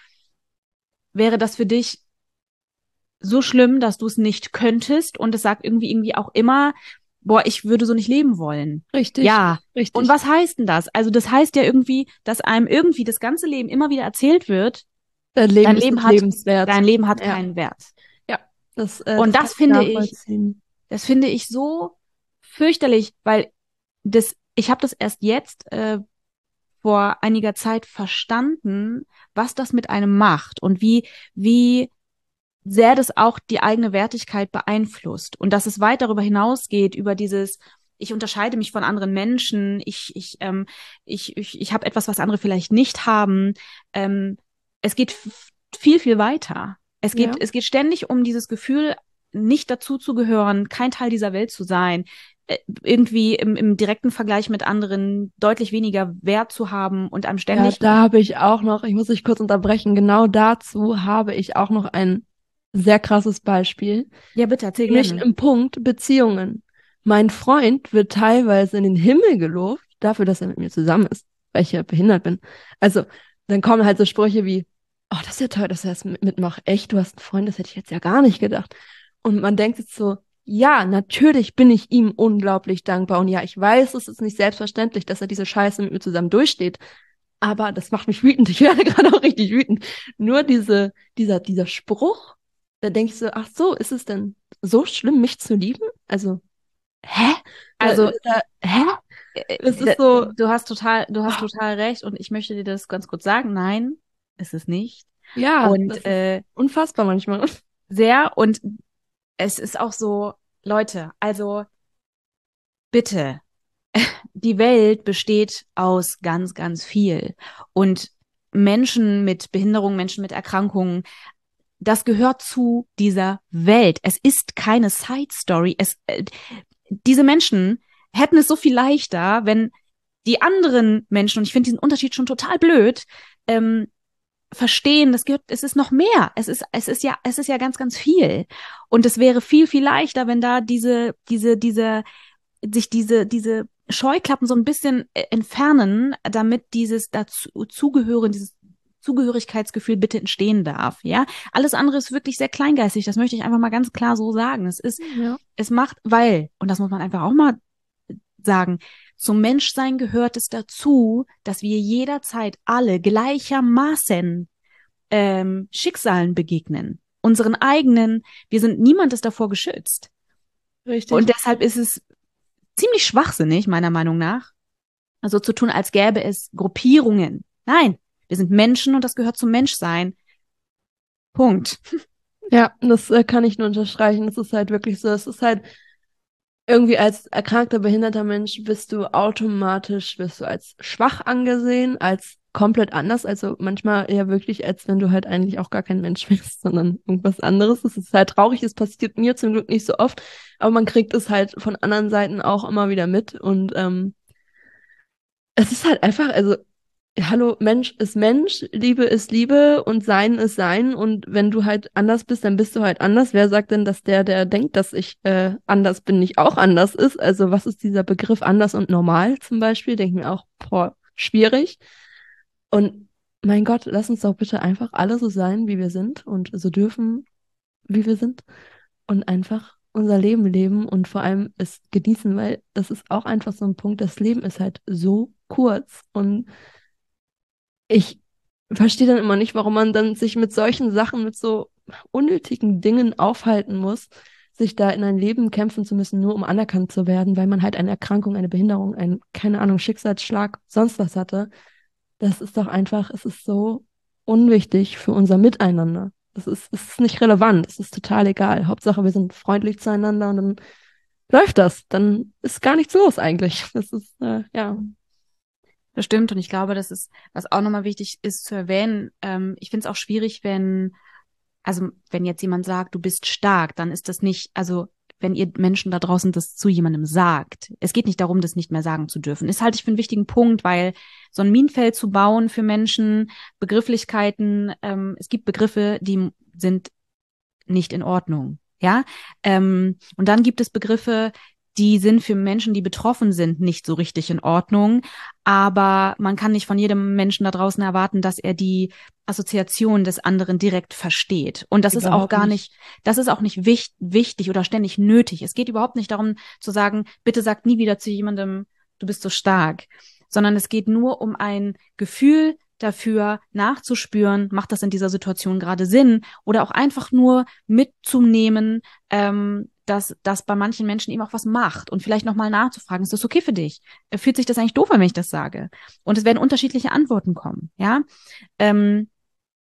wäre das für dich so schlimm, dass du es nicht könntest und es sagt irgendwie irgendwie auch immer, boah, ich würde so nicht leben wollen. Richtig. Ja. Richtig. Und was heißt denn das? Also das heißt ja irgendwie, dass einem irgendwie das ganze Leben immer wieder erzählt wird, Dein Leben, dein ist Leben nicht hat, lebenswert. dein Leben hat Ja. keinen Wert. Ja, das, äh, Und das, das kann finde ich ich, nachvollziehen. das finde ich so fürchterlich, weil das, ich habe das erst jetzt äh, vor einiger Zeit verstanden, was das mit einem macht und wie, wie sehr das auch die eigene Wertigkeit beeinflusst und dass es weit darüber hinausgeht, über dieses, ich unterscheide mich von anderen Menschen, ich, ich, ähm, ich, ich, ich habe etwas, was andere vielleicht nicht haben. Ähm, es geht f- viel, viel weiter. Es geht, Ja. es geht ständig um dieses Gefühl, nicht dazu zu gehören, kein Teil dieser Welt zu sein, äh, irgendwie im, im direkten Vergleich mit anderen deutlich weniger Wert zu haben und einem Ja, ständig. da habe ich auch noch, ich muss dich kurz unterbrechen, genau dazu habe ich auch noch ein sehr krasses Beispiel. Ja, bitte, erzähl Nämlich gerne. im Punkt Beziehungen. Mein Freund wird teilweise in den Himmel gelobt dafür, dass er mit mir zusammen ist, weil ich ja behindert bin. Also, dann kommen halt so Sprüche wie, oh, das ist ja toll, dass er es mit- mitmacht. Echt, du hast einen Freund, das hätte ich jetzt ja gar nicht gedacht. Und man denkt jetzt so, ja, natürlich bin ich ihm unglaublich dankbar. Und ja, ich weiß, es ist nicht selbstverständlich, dass er diese Scheiße mit mir zusammen durchsteht. Aber das macht mich wütend. Ich werde gerade auch richtig wütend. Nur diese, dieser, dieser Spruch, da denke ich so, ach so, ist es denn so schlimm, mich zu lieben? Also, hä? Da, Also, da, hä? äh, Das ist d- so, du hast total, du hast oh, total recht und ich möchte dir das ganz kurz sagen. Nein, ist es nicht. ja, Und das ist äh, unfassbar manchmal. sehr, und es ist auch so, Leute, also bitte, die Welt besteht aus ganz, ganz viel. Und Menschen mit Behinderung, Menschen mit Erkrankungen, das gehört zu dieser Welt. Es ist keine Side Story. Es, äh, diese Menschen hätten es so viel leichter, wenn die anderen Menschen, und ich finde diesen Unterschied schon total blöd, ähm, verstehen, das gehört, es ist noch mehr. Es ist, es ist ja, es ist ja ganz, ganz viel. Und es wäre viel, viel leichter, wenn da diese, diese, diese, sich diese, diese Scheuklappen so ein bisschen äh, entfernen, damit dieses dazu zugehören, dieses Zugehörigkeitsgefühl bitte entstehen darf, ja. Alles andere ist wirklich sehr kleingeistig, das möchte ich einfach mal ganz klar so sagen. Es ist, Ja, es macht, weil, und das muss man einfach auch mal sagen, zum Menschsein gehört es dazu, dass wir jederzeit alle gleichermaßen ähm, Schicksalen begegnen. Unseren eigenen, wir sind, niemand ist davor geschützt. Und richtig. deshalb ist es ziemlich schwachsinnig, meiner Meinung nach, also zu tun, als gäbe es Gruppierungen. Nein, wir sind Menschen und das gehört zum Menschsein. Punkt. Ja, das äh, kann ich nur unterstreichen. Das ist halt wirklich so. Es ist halt irgendwie als erkrankter, behinderter Mensch bist du automatisch, wirst du als schwach angesehen, als komplett anders. Also manchmal eher wirklich, als wenn du halt eigentlich auch gar kein Mensch bist, sondern irgendwas anderes. Das ist halt traurig. Das passiert mir zum Glück nicht so oft, aber man kriegt es halt von anderen Seiten auch immer wieder mit. Und ähm, es ist halt einfach, also hallo, Mensch ist Mensch, Liebe ist Liebe und Sein ist Sein. Und wenn du halt anders bist, dann bist du halt anders. Wer sagt denn, dass der, der denkt, dass ich äh, anders bin, nicht auch anders ist? Also was ist dieser Begriff anders und normal zum Beispiel? Denke ich mir auch, boah, schwierig. Und mein Gott, lass uns doch bitte einfach alle so sein, wie wir sind und so dürfen, wie wir sind und einfach unser Leben leben und vor allem es genießen, weil das ist auch einfach so ein Punkt, das Leben ist halt so kurz und ich verstehe dann immer nicht, warum man dann sich mit solchen Sachen, mit so unnötigen Dingen aufhalten muss, sich da in ein Leben kämpfen zu müssen, nur um anerkannt zu werden, weil man halt eine Erkrankung, eine Behinderung, ein, keine Ahnung, Schicksalsschlag, sonst was hatte. Das ist doch einfach, es ist so unwichtig für unser Miteinander. Es ist, es ist nicht relevant, es ist total egal. Hauptsache, wir sind freundlich zueinander und dann läuft das. Dann ist gar nichts los eigentlich. Das ist, äh, ja. Das stimmt und ich glaube, das ist, was auch nochmal wichtig ist zu erwähnen. Ähm, ich finde es auch schwierig, wenn, also wenn jetzt jemand sagt, du bist stark, dann ist das nicht, also wenn ihr Menschen da draußen das zu jemandem sagt. Es geht nicht darum, das nicht mehr sagen zu dürfen. Ist halte ich für einen wichtigen Punkt, weil so ein Minenfeld zu bauen für Menschen, Begrifflichkeiten, ähm, es gibt Begriffe, die sind nicht in Ordnung. Ja, ähm, und dann gibt es Begriffe, die sind für Menschen, die betroffen sind, nicht so richtig in Ordnung. Aber man kann nicht von jedem Menschen da draußen erwarten, dass er die Assoziation des anderen direkt versteht. Und das ist auch Überhaupt gar nicht. nicht, das ist auch nicht wich wichtig oder ständig nötig. Es geht überhaupt nicht darum zu sagen, bitte sag nie wieder zu jemandem, du bist so stark, sondern es geht nur um ein Gefühl dafür nachzuspüren, macht das in dieser Situation gerade Sinn oder auch einfach nur mitzunehmen, ähm, dass das bei manchen Menschen eben auch was macht und vielleicht nochmal nachzufragen, ist das okay für dich? Fühlt sich das eigentlich doof, wenn ich das sage? Und es werden unterschiedliche Antworten kommen, ja. Ähm,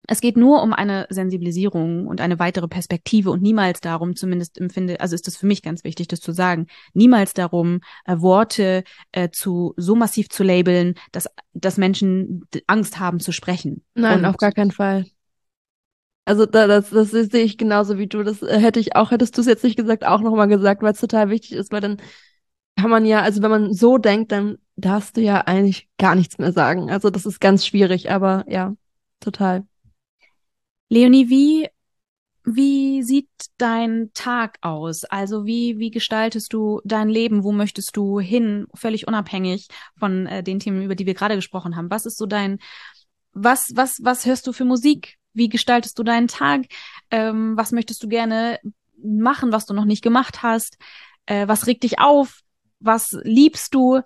Es geht nur um eine Sensibilisierung und eine weitere Perspektive und niemals darum, zumindest empfinde, also ist das für mich ganz wichtig, das zu sagen, niemals darum, äh, Worte äh, zu so massiv zu labeln, dass, dass Menschen Angst haben zu sprechen. Nein, Und auf gar keinen Fall. Also da, das, das sehe ich genauso wie du. Das äh, hätte ich auch, hättest du es jetzt nicht gesagt, auch nochmal gesagt, weil es total wichtig ist, weil dann kann man ja, also wenn man so denkt, dann darfst du ja eigentlich gar nichts mehr sagen. Also das ist ganz schwierig, aber ja, total. Leonie, wie Wie sieht dein Tag aus? Also wie, wie gestaltest du dein Leben? Wo möchtest du hin? Völlig unabhängig von äh, den Themen, über die wir gerade gesprochen haben. Was ist so dein, was, was, was hörst du für Musik? Wie gestaltest du deinen Tag? Ähm, was möchtest du gerne machen, was du noch nicht gemacht hast? Äh, was regt dich auf? Was liebst du?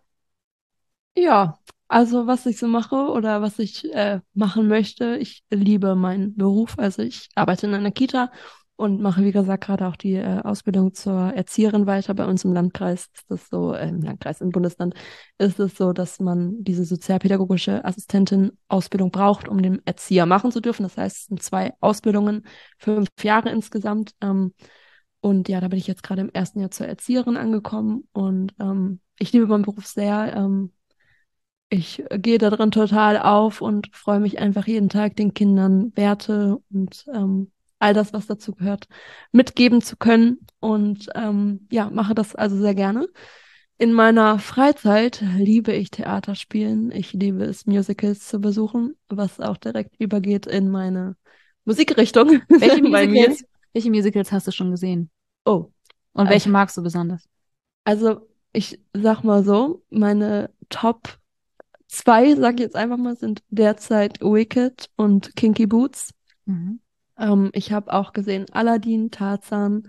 Ja, also was ich so mache oder was ich äh, machen möchte, ich liebe meinen Beruf. Also ich arbeite in einer Kita und mache, wie gesagt, gerade auch die äh, Ausbildung zur Erzieherin weiter. Bei uns im Landkreis ist das so, äh, im Landkreis, im Bundesland ist es so, dass man diese sozialpädagogische Assistentin-Ausbildung braucht, um den Erzieher machen zu dürfen. Das heißt, es sind zwei Ausbildungen, fünf Jahre insgesamt. Ähm, und ja, da bin ich jetzt gerade im ersten Jahr zur Erzieherin angekommen und ähm, ich liebe meinen Beruf sehr. Ähm, ich gehe da drin total auf und freue mich einfach jeden Tag den Kindern Werte und ähm, all das, was dazu gehört, mitgeben zu können. Und ähm, ja, mache das also sehr gerne. In meiner Freizeit liebe ich Theater spielen. Ich liebe es, Musicals zu besuchen, was auch direkt übergeht in meine Musikrichtung Welche bei mir. Musicals, welche Musicals hast du schon gesehen? Oh, Und also, welche magst du besonders? also ich sag mal so, meine Top Zwei, sag ich jetzt einfach mal, sind derzeit Wicked und Kinky Boots. Mhm. Ähm, ich habe auch gesehen Aladdin, Tarzan,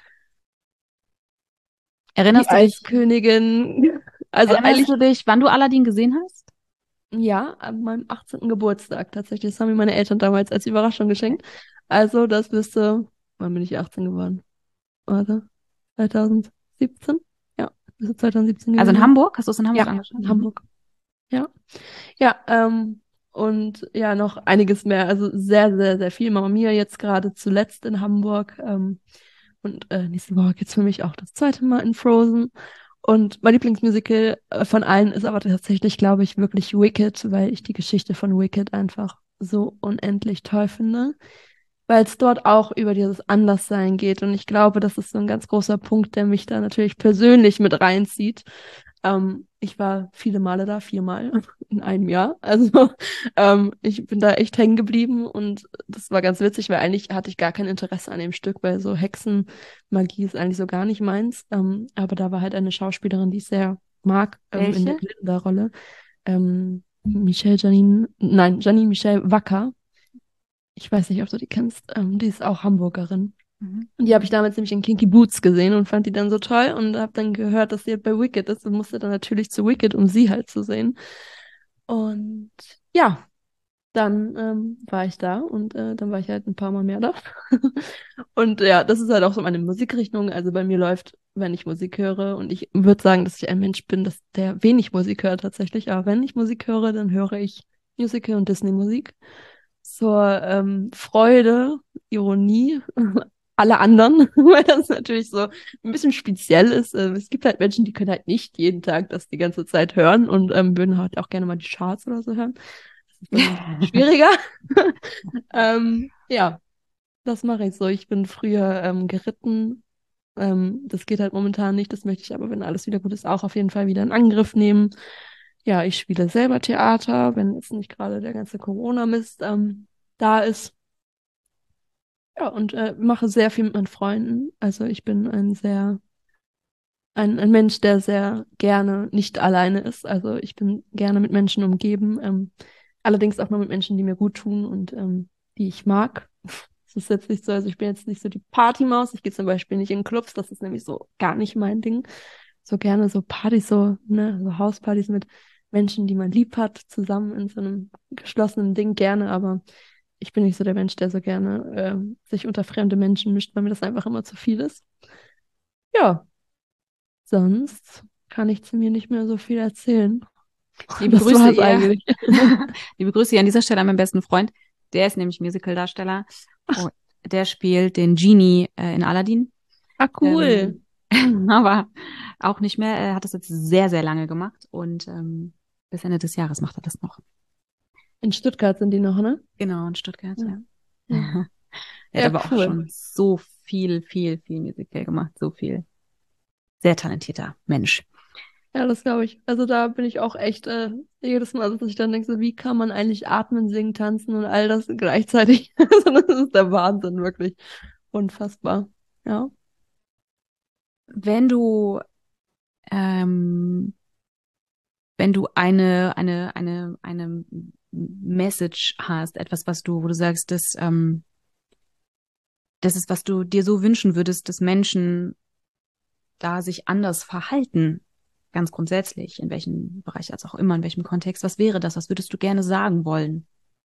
die Erinnerst du dich, Eiskönigin. Also erinnerst eigentlich, du dich, wann du Aladdin gesehen hast? ja, an meinem achtzehnten Geburtstag tatsächlich. Das haben mir meine Eltern damals als Überraschung geschenkt. Also das müsste, wann bin ich achtzehn geworden? Warte, zwanzig siebzehn? Ja, müsste zwanzig siebzehn Also gewesen in sein. Hamburg? Hast du es in Hamburg Ja, angeschaut? in Mhm. Hamburg. Ja. Ja, ähm, und ja, noch einiges mehr. Also sehr, sehr, sehr viel. Mama Mia jetzt gerade zuletzt in Hamburg. Ähm, und äh, nächste Woche geht's für mich auch das zweite Mal in Frozen. Und mein Lieblingsmusical äh, von allen ist aber tatsächlich, glaube ich, wirklich Wicked, weil ich die Geschichte von Wicked einfach so unendlich toll finde. Weil es dort auch über dieses Anderssein geht. Und ich glaube, das ist so ein ganz großer Punkt, der mich da natürlich persönlich mit reinzieht. Ähm, ich war viele Male da, viermal in einem Jahr. Also ähm, ich bin da echt hängen geblieben und das war ganz witzig, weil eigentlich hatte ich gar kein Interesse an dem Stück, weil so Hexenmagie ist eigentlich so gar nicht meins. Ähm, aber da war halt eine Schauspielerin, die ich sehr mag, ähm, in der Welche? Glinda-Rolle. Ähm, Michelle Janine, nein, Janine Michelle Wacker. Ich weiß nicht, ob du die kennst. Ähm, die ist auch Hamburgerin. Mhm. Und die habe ich damals nämlich in Kinky Boots gesehen und fand die dann so toll und habe dann gehört, dass sie halt bei Wicked ist und musste dann natürlich zu Wicked, um sie halt zu sehen. Und ja, dann ähm, war ich da und äh, dann war ich halt ein paar Mal mehr da. Und ja, das ist halt auch so meine Musikrichtung. Also bei mir läuft, wenn ich Musik höre, und ich würde sagen, dass ich ein Mensch bin, dass der wenig Musik hört tatsächlich. Aber wenn ich Musik höre, dann höre ich Musical und Disney-Musik. Zur ähm, Freude, Ironie, alle anderen, weil das natürlich so ein bisschen speziell ist. Ähm, es gibt halt Menschen, die können halt nicht jeden Tag das die ganze Zeit hören und ähm, würden halt auch gerne mal die Charts oder so hören. Das ist bei mir ein bisschen schwieriger. Ähm, ja, das mache ich so. Ich bin früher ähm, geritten. Ähm, das geht halt momentan nicht. Das möchte ich aber, wenn alles wieder gut ist, auch auf jeden Fall wieder in Angriff nehmen. Ja, ich spiele selber Theater, wenn jetzt nicht gerade der ganze Corona-Mist ähm, da ist. Ja, und äh, mache sehr viel mit meinen Freunden. Also ich bin ein sehr, ein, ein Mensch, der sehr gerne nicht alleine ist. Also ich bin gerne mit Menschen umgeben. Ähm, allerdings auch nur mit Menschen, die mir gut tun und ähm, die ich mag. Das ist jetzt nicht so, also ich bin jetzt nicht so die Partymaus. Ich gehe zum Beispiel nicht in Clubs, das ist nämlich so gar nicht mein Ding. So gerne so Partys, so, ne, so Hauspartys mit Menschen, die man lieb hat, zusammen in so einem geschlossenen Ding gerne, aber ich bin nicht so der Mensch, der so gerne ähm, sich unter fremde Menschen mischt, weil mir das einfach immer zu viel ist. Ja, sonst kann ich zu mir nicht mehr so viel erzählen. Liebe Das Grüße war's ihr, eigentlich. liebe Grüße hier an dieser Stelle an meinen besten Freund. Der ist nämlich Musicaldarsteller. Und der spielt den Genie äh, in Aladdin. Ah, cool. Ähm, aber auch nicht mehr. Er hat das jetzt sehr, sehr lange gemacht. Und ähm, bis Ende des Jahres macht er das noch. In Stuttgart sind die noch, ne? Genau, in Stuttgart, ja. Ja, ja. Er ja, hat aber auch cool. schon so viel, viel, viel Musical gemacht. So viel. Sehr talentierter Mensch. Ja, das glaube ich. Also da bin ich auch echt äh, jedes Mal, dass ich dann denke, so, wie kann man eigentlich atmen, singen, tanzen und all das gleichzeitig? Also das ist der Wahnsinn, wirklich. Unfassbar. Ja. Wenn du, ähm, wenn du eine, eine, eine, eine Message hast, etwas, was du, wo du sagst, dass, ähm, das ist, was du dir so wünschen würdest, dass Menschen da sich anders verhalten, ganz grundsätzlich, in welchem Bereich als auch immer, in welchem Kontext, was wäre das? Was würdest du gerne sagen wollen?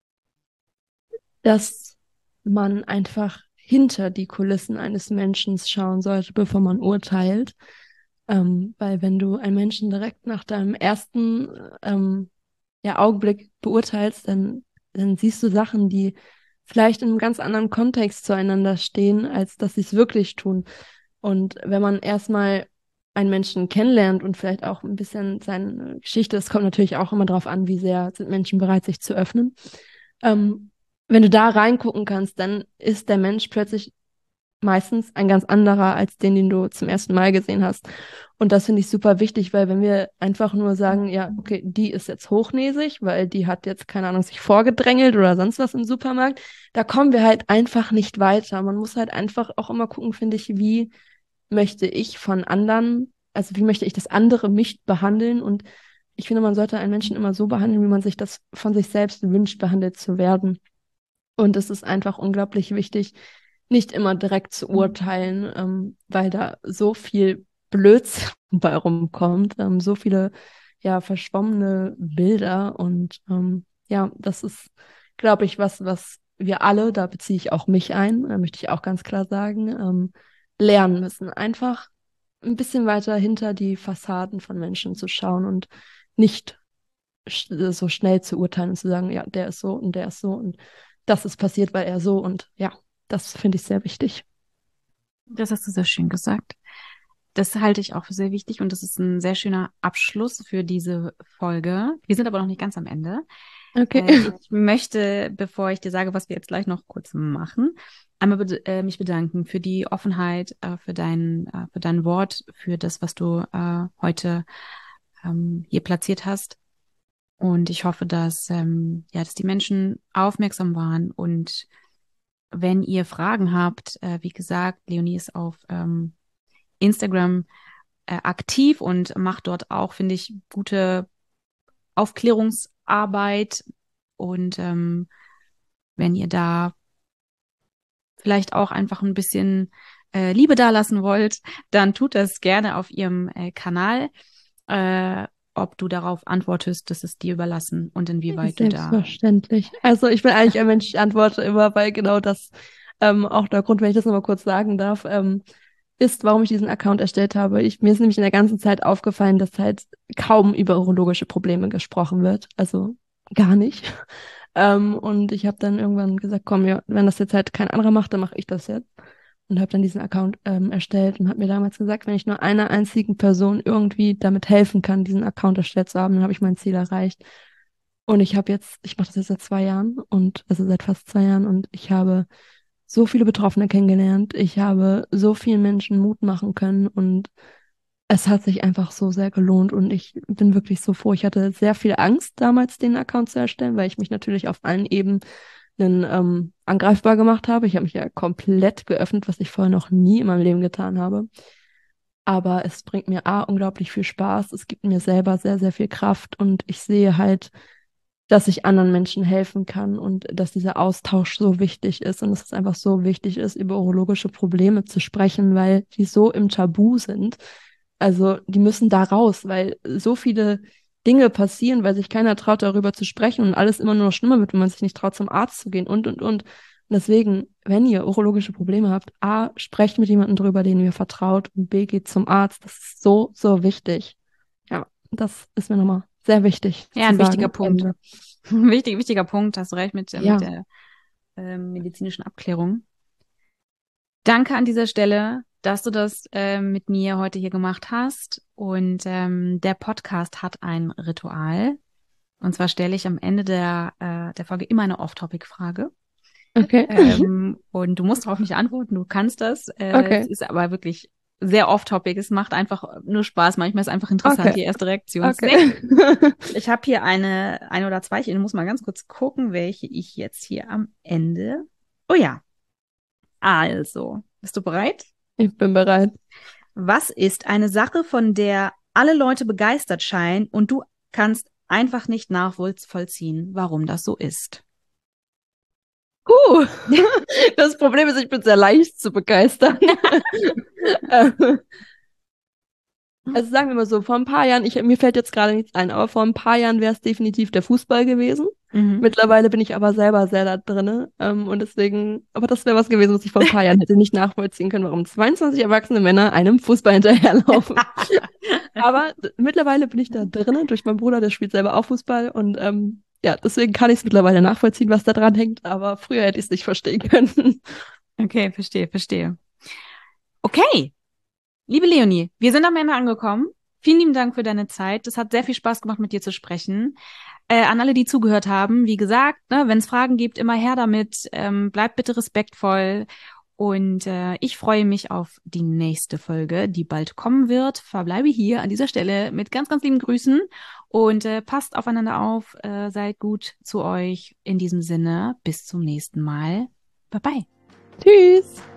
Dass man einfach hinter die Kulissen eines Menschen schauen sollte, bevor man urteilt. Ähm, weil wenn du einen Menschen direkt nach deinem ersten ähm, ja, Augenblick beurteilst, dann, dann siehst du Sachen, die vielleicht in einem ganz anderen Kontext zueinander stehen, als dass sie es wirklich tun. Und wenn man erstmal einen Menschen kennenlernt und vielleicht auch ein bisschen seine Geschichte, es kommt natürlich auch immer darauf an, wie sehr sind Menschen bereit, sich zu öffnen. Ähm, wenn du da reingucken kannst, dann ist der Mensch plötzlich meistens ein ganz anderer als den, den du zum ersten Mal gesehen hast. Und das finde ich super wichtig, weil wenn wir einfach nur sagen, ja, okay, die ist jetzt hochnäsig, weil die hat jetzt, keine Ahnung, sich vorgedrängelt oder sonst was im Supermarkt, da kommen wir halt einfach nicht weiter. Man muss halt einfach auch immer gucken, finde ich, wie möchte ich von anderen, also wie möchte ich, dass andere mich behandeln. Und ich finde, man sollte einen Menschen immer so behandeln, wie man sich das von sich selbst wünscht, behandelt zu werden. Und es ist einfach unglaublich wichtig, nicht immer direkt zu urteilen, ähm, weil da so viel Blödsinn bei rumkommt, ähm, so viele ja verschwommene Bilder und ähm, ja, das ist, glaube ich, was, was wir alle, da beziehe ich auch mich ein, da möchte ich auch ganz klar sagen, ähm, lernen müssen. Einfach ein bisschen weiter hinter die Fassaden von Menschen zu schauen und nicht sch- so schnell zu urteilen und zu sagen, ja, der ist so und der ist so und das ist passiert, weil er so und ja, das finde ich sehr wichtig. Das hast du sehr schön gesagt. Das halte ich auch für sehr wichtig und das ist ein sehr schöner Abschluss für diese Folge. Wir sind aber noch nicht ganz am Ende. Okay. Äh, ich möchte, bevor ich dir sage, was wir jetzt gleich noch kurz machen, einmal bed äh, mich bedanken für die Offenheit, äh, für dein, äh, für dein Wort, für das, was du äh, heute ähm, hier platziert hast. Und ich hoffe, dass, ähm, ja, dass die Menschen aufmerksam waren. Und wenn ihr Fragen habt, äh, wie gesagt, Leonie ist auf ähm, Instagram äh, aktiv und macht dort auch, finde ich, gute Aufklärungsarbeit. Und ähm, wenn ihr da vielleicht auch einfach ein bisschen äh, Liebe dalassen wollt, dann tut das gerne auf ihrem äh, Kanal. Äh, ob du darauf antwortest, das ist dir überlassen und inwieweit du da. Selbstverständlich. Also ich bin eigentlich ein Mensch, ich antworte immer, weil genau das ähm, auch der Grund, wenn ich das nochmal kurz sagen darf, ähm, ist, warum ich diesen Account erstellt habe. Ich, mir ist nämlich in der ganzen Zeit aufgefallen, dass halt kaum über urologische Probleme gesprochen wird. Also gar nicht. Ähm, und ich habe dann irgendwann gesagt, komm, ja, wenn das jetzt halt kein anderer macht, dann mache ich das jetzt. Und habe dann diesen Account ähm, erstellt und habe mir damals gesagt, wenn ich nur einer einzigen Person irgendwie damit helfen kann, diesen Account erstellt zu haben, dann habe ich mein Ziel erreicht. Und ich habe jetzt, ich mache das jetzt seit zwei Jahren und also seit fast zwei Jahren und ich habe so viele Betroffene kennengelernt. Ich habe so vielen Menschen Mut machen können und es hat sich einfach so sehr gelohnt und ich bin wirklich so froh. Ich hatte sehr viel Angst damals, den Account zu erstellen, weil ich mich natürlich auf allen Ebenen ähm, angreifbar gemacht habe. Ich habe mich ja komplett geöffnet, was ich vorher noch nie in meinem Leben getan habe. Aber es bringt mir A, unglaublich viel Spaß. Es gibt mir selber sehr, sehr viel Kraft und ich sehe halt, dass ich anderen Menschen helfen kann und dass dieser Austausch so wichtig ist und dass es einfach so wichtig ist, über urologische Probleme zu sprechen, weil die so im Tabu sind. Also die müssen da raus, weil so viele Dinge passieren, weil sich keiner traut, darüber zu sprechen und alles immer nur noch schlimmer wird, wenn man sich nicht traut, zum Arzt zu gehen und, und, und. Und deswegen, wenn ihr urologische Probleme habt, A, sprecht mit jemandem drüber, den ihr vertraut und B, geht zum Arzt. Das ist so, so wichtig. Ja, das ist mir nochmal sehr wichtig Ja, zu ein wichtiger sagen. Punkt. Ende. Wichtig, wichtiger Punkt, hast du recht mit, mit Ja, der ähm, medizinischen Abklärung. Danke an dieser Stelle, dass du das äh, mit mir heute hier gemacht hast. Und ähm, der Podcast hat ein Ritual. Und zwar stelle ich am Ende der, äh, der Folge immer eine Off-Topic-Frage. Okay. Ähm, und du musst darauf nicht antworten, du kannst das. Äh, Okay. Es ist aber wirklich sehr off-topic. Es macht einfach nur Spaß. Manchmal ist es einfach interessant, Okay. die erste Reaktion. Okay. Ich habe hier eine, eine oder zwei. Ich muss mal ganz kurz gucken, welche ich jetzt hier am Ende. Oh ja. Also, bist du bereit? Ich bin bereit. Was ist eine Sache, von der alle Leute begeistert scheinen und du kannst einfach nicht nachvollziehen, warum das so ist? Uh, das Problem ist, ich bin sehr leicht zu begeistern. Ähm, Also sagen wir mal so, vor ein paar Jahren, ich, mir fällt jetzt gerade nichts ein, aber vor ein paar Jahren wäre es definitiv der Fußball gewesen. Mhm. Mittlerweile bin ich aber selber sehr da drinne. Ähm, und deswegen, aber das wäre was gewesen, was ich vor ein paar Jahren hätte nicht nachvollziehen können, warum zweiundzwanzig erwachsene Männer einem Fußball hinterherlaufen. Aber d- mittlerweile bin ich da drinne, durch meinen Bruder, der spielt selber auch Fußball. Und ähm, ja, deswegen kann ich es mittlerweile nachvollziehen, was da dran hängt. Aber früher hätte ich es nicht verstehen können. Okay, verstehe, verstehe. Okay, liebe Leonie, wir sind am Ende angekommen. Vielen lieben Dank für deine Zeit. Es hat sehr viel Spaß gemacht, mit dir zu sprechen. Äh, an alle, die zugehört haben, wie gesagt, ne, wenn es Fragen gibt, immer her damit. Ähm, bleibt bitte respektvoll. Und äh, ich freue mich auf die nächste Folge, die bald kommen wird. Verbleibe hier an dieser Stelle mit ganz, ganz lieben Grüßen und äh, passt aufeinander auf, äh, seid gut zu euch. In diesem Sinne, bis zum nächsten Mal. Bye bye. Tschüss.